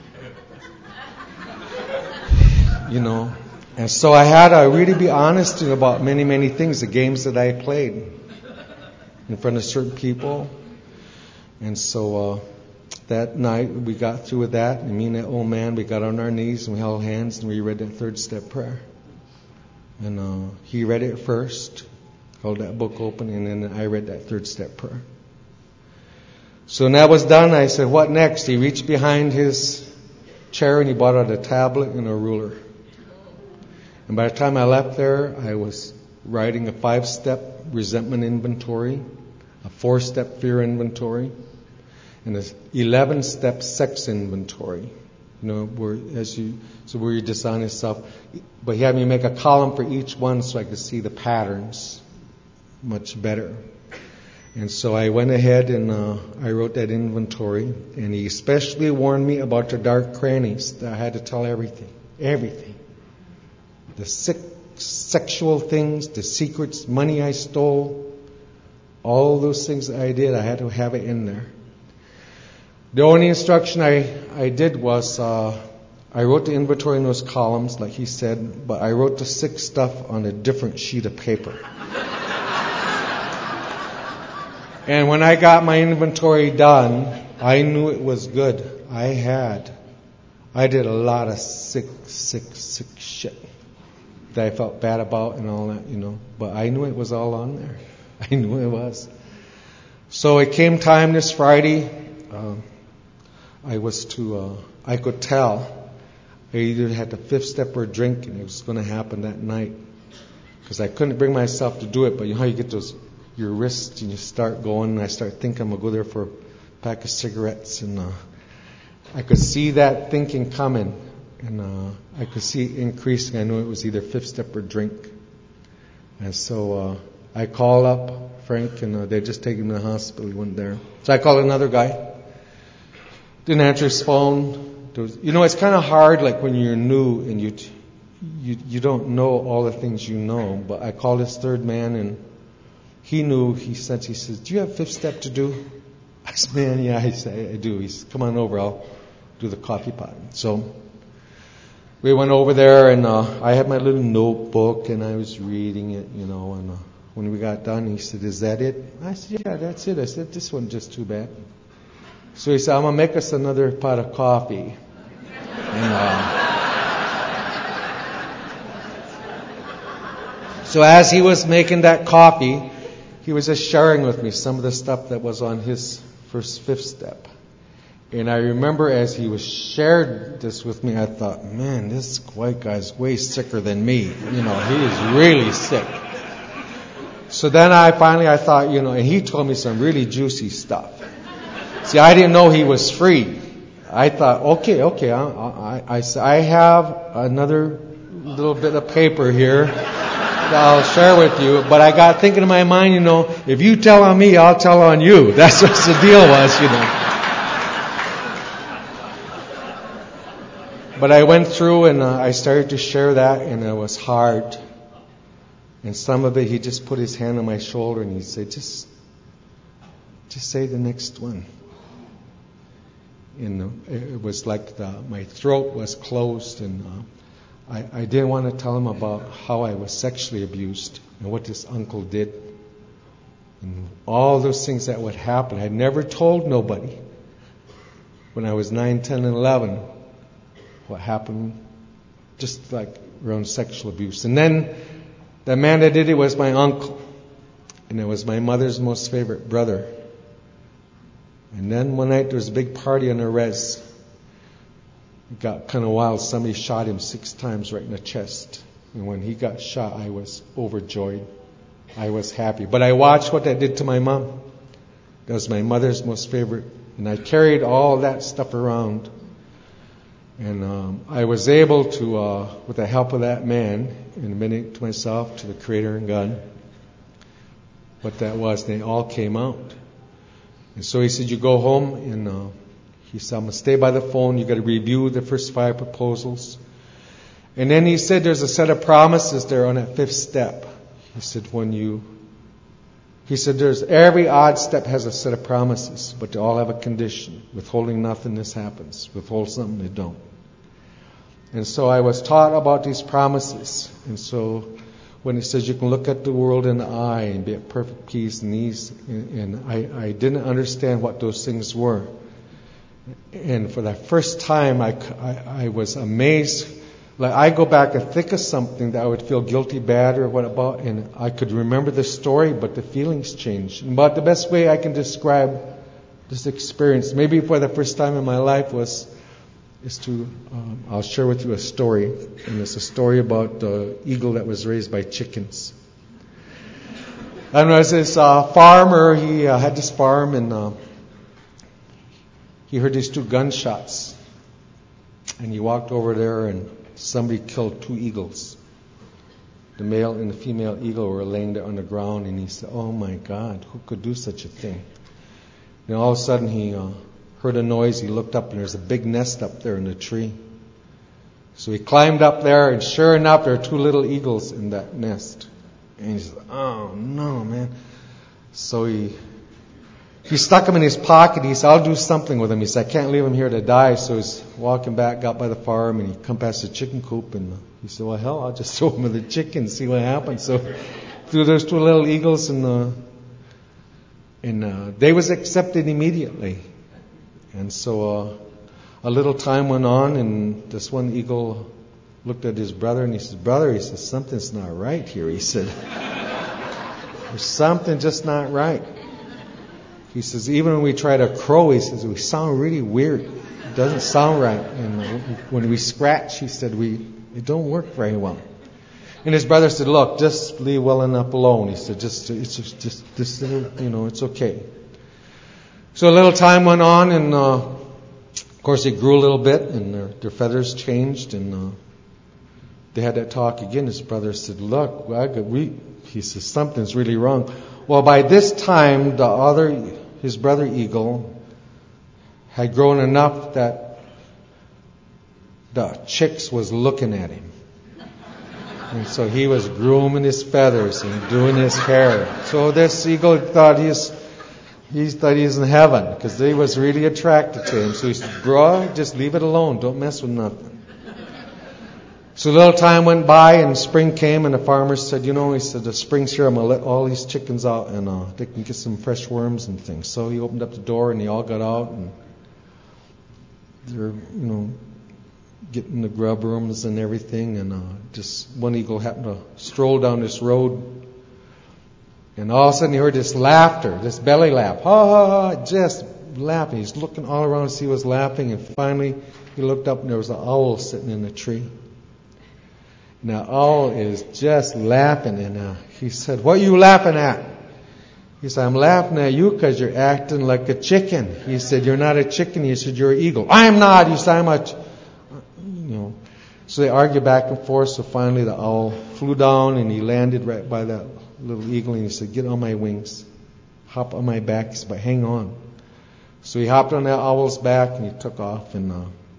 And so I had to really be honest about many, many things, the games that I played in front of certain people. And so that night we got through with that, and me and that old man, we got on our knees and we held hands and we read that 3rd step prayer. And he read it first, held that book open, and then I read that third step prayer. So when that was done, I said, what next? He reached behind his chair and he brought out a tablet and a ruler. And by the time I left there, I was writing a 5-step resentment inventory, a 4-step fear inventory, and a 11-step sex inventory. Where you're dishonest self. But he had me make a column for each one so I could see the patterns much better. And so I went ahead and I wrote that inventory. And he especially warned me about the dark crannies, that I had to tell everything. Everything. The sexual things, the secrets, money I stole, all those things that I did, I had to have it in there. The only instruction I did was I wrote the inventory in those columns, like he said, but I wrote the sick stuff on a different sheet of paper. And when I got my inventory done, I knew it was good. I did a lot of sick shit that I felt bad about and all that, But I knew it was all on there. I knew it was. So it came time this Friday. I could tell I either had the 5th step or drink, and it was going to happen that night. Because I couldn't bring myself to do it, but you know how you get your wrists and you start going, and I start thinking I'm going to go there for a pack of cigarettes, and I could see that thinking coming, and I could see it increasing. I knew it was either 5th step or drink. And so I called up Frank, and they just taken him to the hospital. He went there. So I called another guy. Didn't answer his phone. It's kind of hard, like when you're new and you don't know all the things you know. But I called this third man, and he knew. He said, "Do you have 5th step to do?" I said, "Man, yeah." I said, "I do." He said, "Come on over. I'll do the coffee pot." So we went over there, and I had my little notebook, and I was reading it, And when we got done, he said, "Is that it?" I said, "Yeah, that's it." I said, "This one's just too bad." So he said, "I'm going to make us another pot of coffee." And, so as he was making that coffee, he was just sharing with me some of the stuff that was on his 5th step. And I remember as he was shared this with me, I thought, man, this white guy's way sicker than me. He is really sick. So then I thought, and he told me some really juicy stuff. See, I didn't know he was free. I thought, okay. I have another little bit of paper here that I'll share with you. But I got thinking in my mind, if you tell on me, I'll tell on you. That's what the deal was, But I went through and I started to share that, and it was hard. And some of it, he just put his hand on my shoulder and he said, just say the next one. It was like my throat was closed, and I didn't want to tell him about how I was sexually abused and what this uncle did. And all those things that would happen. I never told nobody when I was 9, 10, and 11 what happened, just like around sexual abuse. And then the man that did it was my uncle, and it was my mother's most favorite brother. And then one night there was a big party on the res. It got kind of wild. Somebody shot him 6 times right in the chest. And when he got shot, I was overjoyed. I was happy. But I watched what that did to my mom. That was my mother's most favorite. And I carried all that stuff around. And I was able to, with the help of that man, admitting to myself, to the Creator and God, what that was. They all came out. And so he said, you go home, and he said, I'm going to stay by the phone. You got to review the first 5 proposals. And then he said, there's a set of promises there on that 5th step. He said, there's every odd step has a set of promises, but they all have a condition. Withholding nothing, this happens. Withhold something, they don't. And so I was taught about these promises. And so when it says you can look at the world in the eye and be at perfect peace and ease, and I didn't understand what those things were. And for the first time, I was amazed Like I go back and think of something that I would feel guilty, bad, or what about, and I could remember the story, but the feelings change. But the best way I can describe this experience, maybe for the first time in my life, I'll share with you a story, and it's a story about the eagle that was raised by chickens. And there was this farmer, he had this farm, and he heard these 2 gunshots. And he walked over there, and somebody killed 2 eagles. The male and the female eagle were laying there on the ground, and he said, "Oh my God, who could do such a thing?" And all of a sudden he heard a noise. He looked up, and there's a big nest up there in the tree. So he climbed up there, and sure enough, there are 2 little eagles in that nest. And he said, "Oh no, man!" So he stuck them in his pocket. He said, "I'll do something with them." He said, "I can't leave them here to die." So he's walking back, got by the farm, and he come past the chicken coop, and he said, "Well, hell, I'll just throw them with the chickens, see what happens." So threw those 2 little eagles, and they was accepted immediately. And so a little time went on, and this one eagle looked at his brother, and he said, "Brother," he said, "something's not right here." He said, "There's something just not right." He says, "Even when we try to crow," he says, "we sound really weird. It doesn't sound right. And when we scratch," he said, "it don't work very well." And his brother said, "Look, just leave well enough alone." He said, it's okay. So a little time went on, and of course they grew a little bit, and their feathers changed, and they had that talk again. His brother said, "Look, he says, something's really wrong." Well, by this time, his brother eagle had grown enough that the chicks was looking at him. And so he was grooming his feathers and doing his hair. So this eagle thought he was in heaven, because they was really attracted to him. So he said, "Bro, just leave it alone. Don't mess with nothing." So a little time went by, and spring came, and the farmer said, he said, "The spring's here. I'm going to let all these chickens out, and they can get some fresh worms and things." So he opened up the door, and they all got out, and they're, getting the grub worms and everything. And just one eagle happened to stroll down this road, and all of a sudden he heard this laughter, this belly laugh. Ha, ha, ha, just laughing. He's looking all around to see who was laughing, and finally he looked up, and there was an owl sitting in the tree. Now, owl is just laughing, and he said, "What are you laughing at?" He said, "I'm laughing at you because you're acting like a chicken." He said, "You're not a chicken." He said, "You're an eagle." "I'm not." He said, "I'm a So they argued back and forth, so finally the owl flew down, and he landed right by that little eagle, and he said, "Get on my wings. Hop on my back." He said, "But hang on." So he hopped on that owl's back, and he took off, and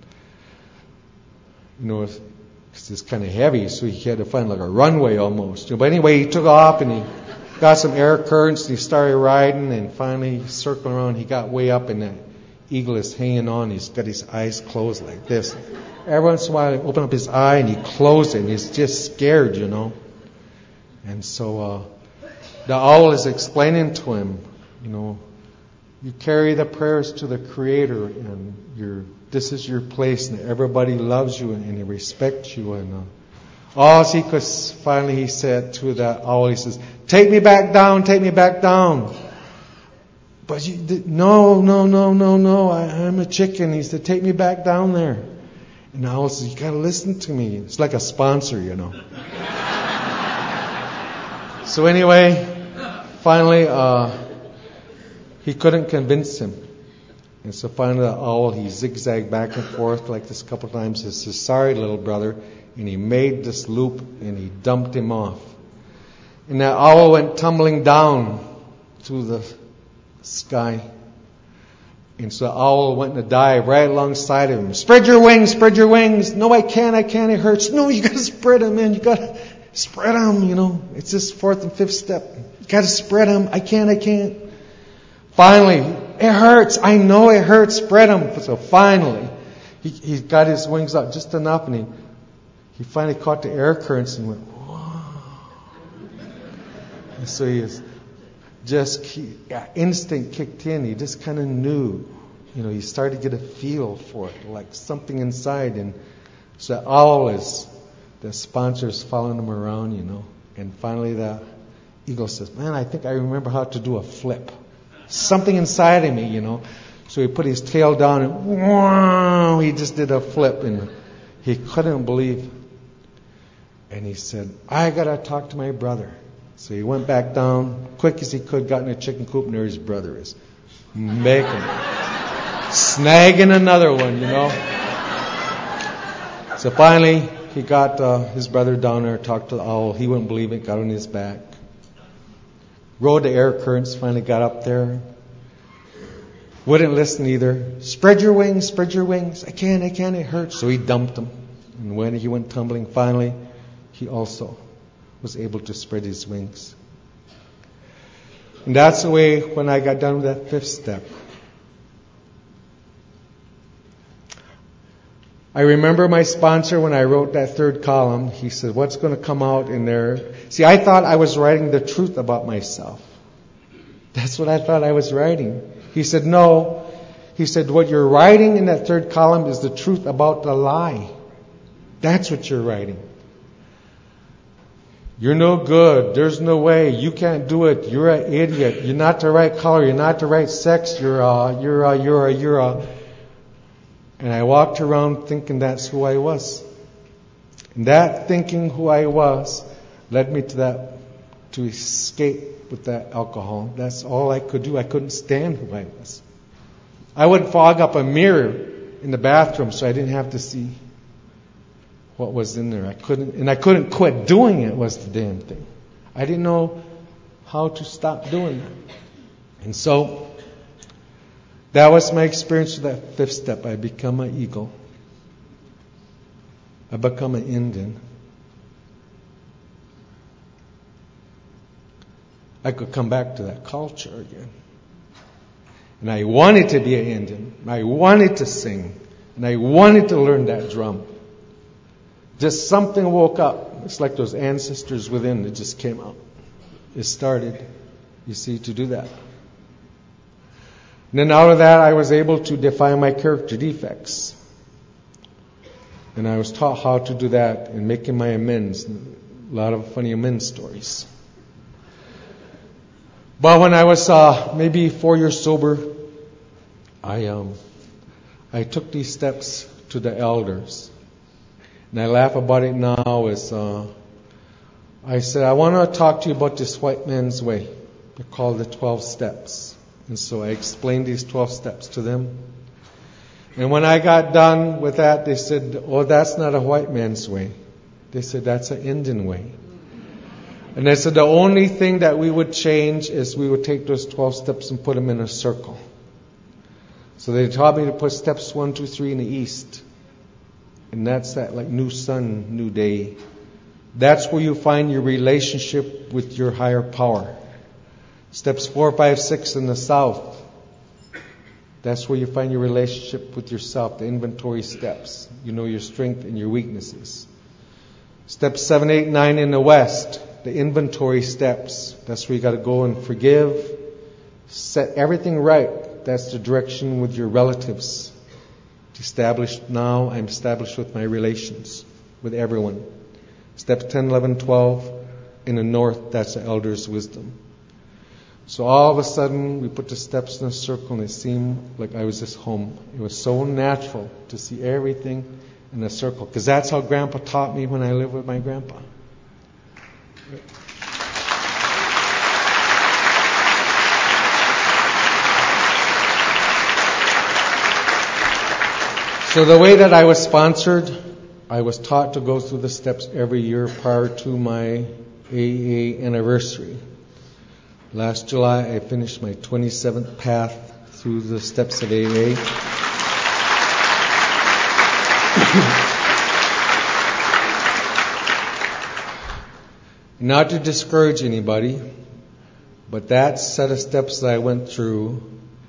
it's kind of heavy, so he had to find like a runway almost. But anyway, he took off, and he got some air currents, and he started riding, and finally circling around, he got way up, and that eagle is hanging on. He's got his eyes closed like this. Every once in a while, he opened up his eye, and he closed it, and he's just scared, And so the owl is explaining to him, you carry the prayers to the Creator, and this is your place, and everybody loves you, and they respect you. And finally he said to that owl, he says, "Take me back down, take me back down." "But no, I'm a chicken." He said, "Take me back down there." And the owl says, "You got to listen to me." It's like a sponsor, So anyway, finally, he couldn't convince him. And so finally the owl, he zigzagged back and forth like this a couple of times. He says, "Sorry, little brother." And he made this loop, and he dumped him off. And that owl went tumbling down to the sky. And so the owl went in a dive right alongside of him. "Spread your wings, spread your wings." "No, I can't, it hurts." "No, you got to spread them, man. You got to spread them, It's this 4th and 5th step. You got to spread them. I can't. Finally, "It hurts. I know it hurts. Spread them." So finally, he got his wings out just enough, and he finally caught the air currents and went, "Whoa." And so instinct kicked in. He just kind of knew. He started to get a feel for it, like something inside. And so the owl is the sponsor's following him around, and finally the eagle says, "Man, I think I remember how to do a flip." Something inside of me, So he put his tail down and whoa, he just did a flip, and he couldn't believe. And he said, "I got to talk to my brother." So he went back down, quick as he could, got in a chicken coop, and there his brother is. Snagging another one, So finally, he got his brother down there, talked to the owl. He wouldn't believe it, got on his back. Rode the air currents, finally got up there. Wouldn't listen either. Spread your wings, I can't, it hurts. So he dumped him. And when he went tumbling, finally, he also was able to spread his wings. And that's the way when I got done with that fifth step. I remember my sponsor when I wrote that third column, he said, "What's going to come out in there?" See, I thought I was writing the truth about myself. That's what I thought I was writing. He said, "No." He said, "What you're writing in that third column is the truth about the lie. That's what you're writing. You're no good. There's no way. You can't do it. You're an idiot. You're not the right color. You're not the right sex. You're a. And I walked around thinking that's who I was. And that thinking who I was led me to escape with that alcohol. That's all I could do. I couldn't stand who I was. I would fog up a mirror in the bathroom so I didn't have to see what was in there. I couldn't quit doing it was the damn thing. I didn't know how to stop doing that. And so that was my experience with that fifth step. I become an eagle. I become an Indian. I could come back to that culture again. And I wanted to be an Indian. I wanted to sing. And I wanted to learn that drum. Just something woke up. It's like those ancestors within that just came out. It started, you see, to do that. And then out of that, I was able to define my character defects. And I was taught how to do that and making my amends. A lot of funny amends stories. But when I was maybe 4 years sober, I took these steps to the elders. And I laugh about it now as I said, "I want to talk to you about this white man's way." They're called the 12 steps. And so I explained these 12 steps to them. And when I got done with that, they said, "Oh, that's not a white man's way." They said, "That's an Indian way." And they said the only thing that we would change is we would take those 12 steps and put them in a circle. So they taught me to put steps 1, 2, 3 in the east. And that's that like new sun, new day. That's where you find your relationship with your higher power. Steps 4, 5, 6 in the south. That's where you find your relationship with yourself, the inventory steps. You know your strength and your weaknesses. Steps 7, 8, 9 in the west, the inventory steps. That's where you got to go and forgive, set everything right. That's the direction with your relatives. Established now, I'm established with my relations, with everyone. Steps 10, 11, 12 in the north, that's the elder's wisdom. So all of a sudden, we put the steps in a circle and it seemed like I was just home. It was so natural to see everything in a circle. Because that's how Grandpa taught me when I lived with my grandpa. So the way that I was sponsored, I was taught to go through the steps every year prior to my AA anniversary. Last July, I finished my 27th path through the steps of AA. Not to discourage anybody, but that set of steps that I went through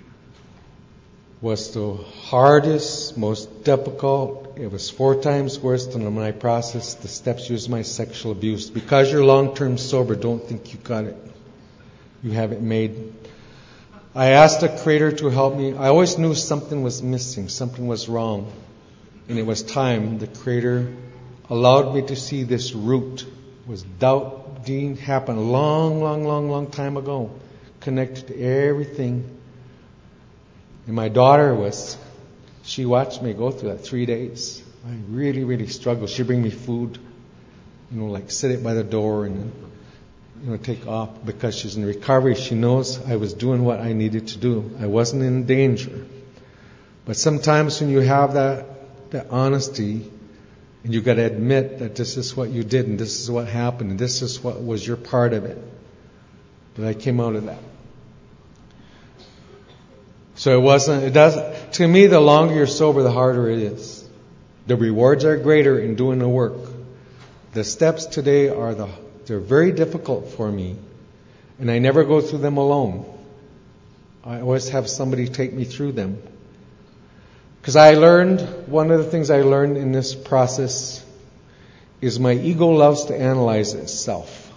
was the hardest, most difficult. It was 4 times worse than when I processed the steps used my sexual abuse. Because you're long-term sober, don't think you got it. You have it made. I asked the Creator to help me. I always knew something was missing, something was wrong. And it was time. The Creator allowed me to see this root. Was doubting happened a long time ago, connected to everything. And my daughter she watched me go through that 3 days. I really struggled. She'd bring me food, like sit it by the door and then, take off because she's in recovery. She knows I was doing what I needed to do. I wasn't in danger. But sometimes when you have that honesty, and you got to admit that this is what you did, and this is what happened, and this is what was your part of it. But I came out of that. So to me, the longer you're sober, the harder it is. The rewards are greater in doing the work. The steps today they're very difficult for me, and I never go through them alone. I always have somebody take me through them. Because one of the things I learned in this process is my ego loves to analyze itself.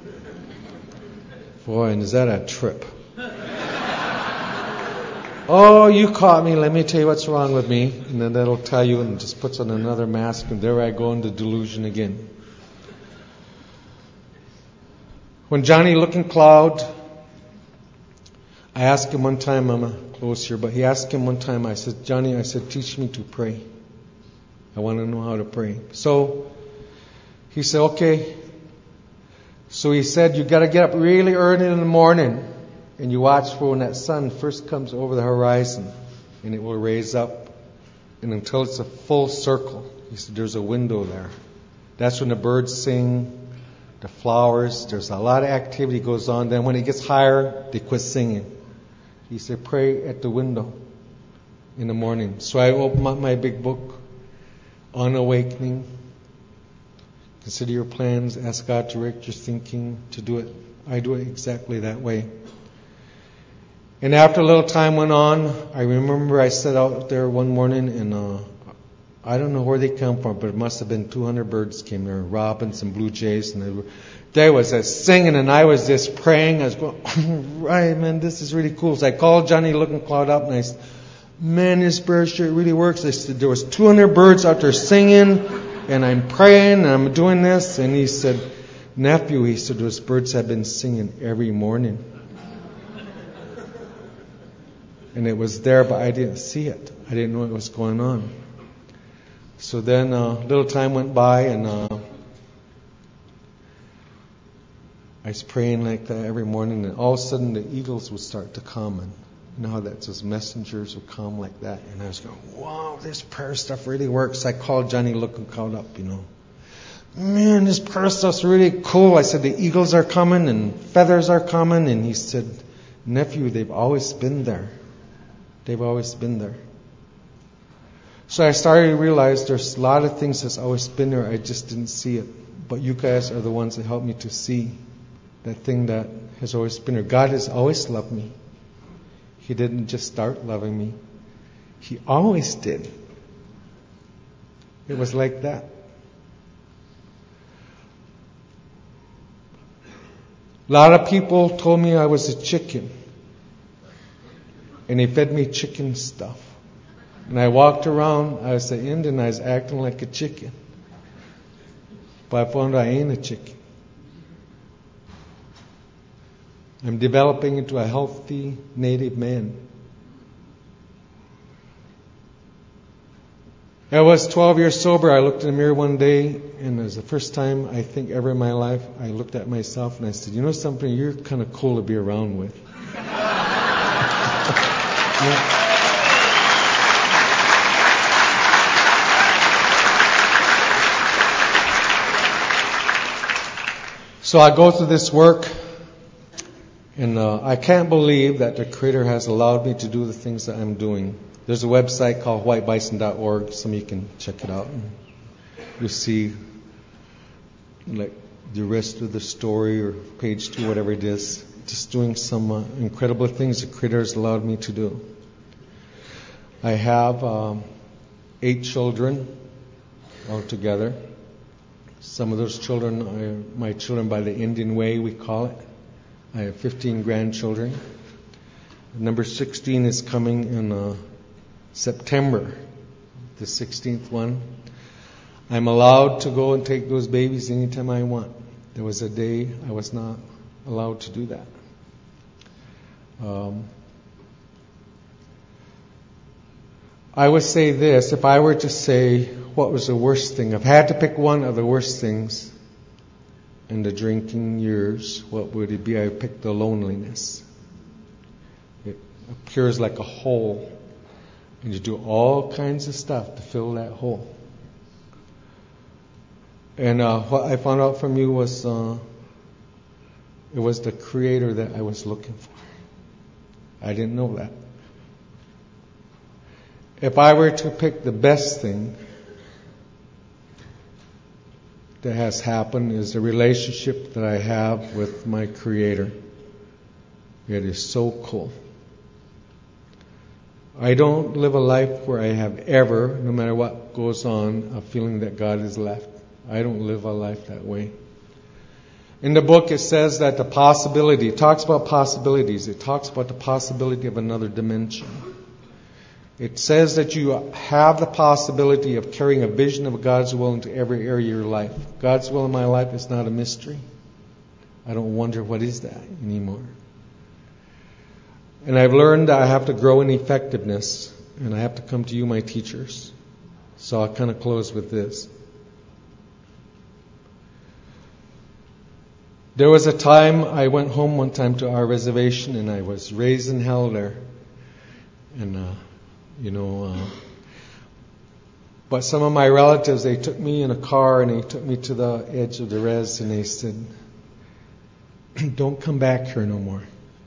Boy, and is that a trip? Oh, you caught me. Let me tell you what's wrong with me. And then that'll tell you and just puts on another mask, and there I go into delusion again. When Johnny Looking Cloud, I asked him one time, I'm close here, but he asked him one time, I said, Johnny, teach me to pray. I want to know how to pray. So he said, okay. So he said, you got to get up really early in the morning and you watch for when that sun first comes over the horizon and it will raise up, and until it's a full circle. He said, there's a window there. That's when the birds sing, the flowers, there's a lot of activity goes on. Then when it gets higher, they quit singing. He said, pray at the window in the morning. So I opened up my big book on awakening. Consider your plans, ask God to direct your thinking, to do it. I do it exactly that way. And after a little time went on, I remember I sat out there one morning and I don't know where they come from, but it must have been 200 birds came there, robins and blue jays, and they was singing, and I was just praying. I was going, oh, right, man, this is really cool. So I called Johnny Looking Cloud up, and I said, man, this bird shit really works. I said, there was 200 birds out there singing, and I'm praying, and I'm doing this. And he said, nephew, he said, those birds have been singing every morning. And it was there, but I didn't see it. I didn't know what was going on. So then a little time went by, and I was praying like that every morning, and all of a sudden the eagles would start to come, and you know how that those messengers would come like that, and I was going, wow, this prayer stuff really works. I called Johnny Looking Cloud up, man, this prayer stuff's really cool. I said, the eagles are coming and feathers are coming, and he said, nephew, they've always been there. They've always been there. So I started to realize there's a lot of things that's always been there. I just didn't see it. But you guys are the ones that helped me to see that thing that has always been there. God has always loved me. He didn't just start loving me. He always did. It was like that. A lot of people told me I was a chicken. And they fed me chicken stuff. And I walked around, I was an Indian, I was acting like a chicken. But I found I ain't a chicken. I'm developing into a healthy native man. I was 12 years sober. I looked in the mirror one day, and it was the first time I think ever in my life I looked at myself and I said, you know something, you're kind of cool to be around with. Yeah. So I go through this work, and I can't believe that the Creator has allowed me to do the things that I'm doing. There's a website called whitebison.org. Some of you can check it out. And you'll see like the rest of the story, or page 2, whatever it is. Just doing some incredible things the Creator has allowed me to do. I have 8 children altogether. Some of those children are my children by the Indian way, we call it. I have 15 grandchildren. Number 16 is coming in September, the 16th one. I'm allowed to go and take those babies anytime I want. There was a day I was not allowed to do that. I would say this, if I were to say what was the worst thing, if I had to pick one of the worst things in the drinking years, what would it be? I would pick the loneliness. It appears like a hole, and you do all kinds of stuff to fill that hole. And what I found out from you was it was the Creator that I was looking for. I didn't know that. If I were to pick the best thing that has happened, is the relationship that I have with my Creator. It is so cool. I don't live a life where I have ever, no matter what goes on, a feeling that God is left. I don't live a life that way. In the book it says that the possibility, it talks about possibilities. It talks about the possibility of another dimension. It says that you have the possibility of carrying a vision of God's will into every area of your life. God's will in my life is not a mystery. I don't wonder what is that anymore. And I've learned that I have to grow in effectiveness, and I have to come to you, my teachers. So I'll kind of close with this. There was a time I went home one time to our reservation, and I was raised in hell there. And but some of my relatives, they took me in a car and they took me to the edge of the res and they said, "Don't come back here no more.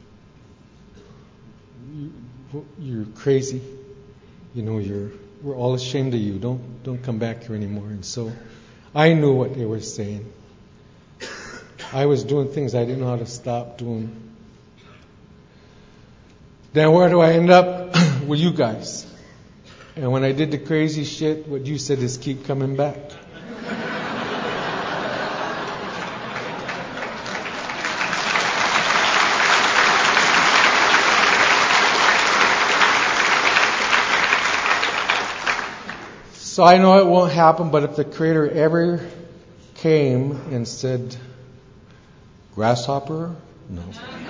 You're crazy. We're all ashamed of you. Don't come back here anymore." And so I knew what they were saying. I was doing things I didn't know how to stop doing. Then where do I end up? With you guys. And when I did the crazy shit, what you said is keep coming back. So I know it won't happen, but if the Creator ever came and said, "Grasshopper?" No.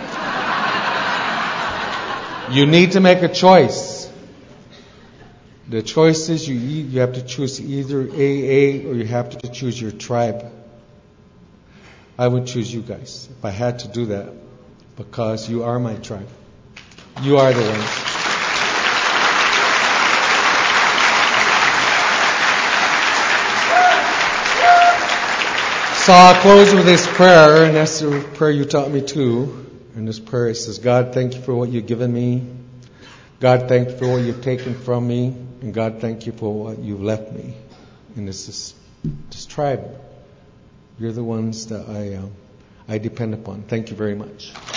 You need to make a choice. The choice is you have to choose either AA or you have to choose your tribe. I would choose you guys if I had to do that, because you are my tribe. You are the ones. So I'll close with this prayer, and that's the prayer you taught me too. And this prayer, it says, "God, thank you for what you've given me. God, thank you for what you've taken from me. And God, thank you for what you've left me." And this tribe. You're the ones that I depend upon. Thank you very much.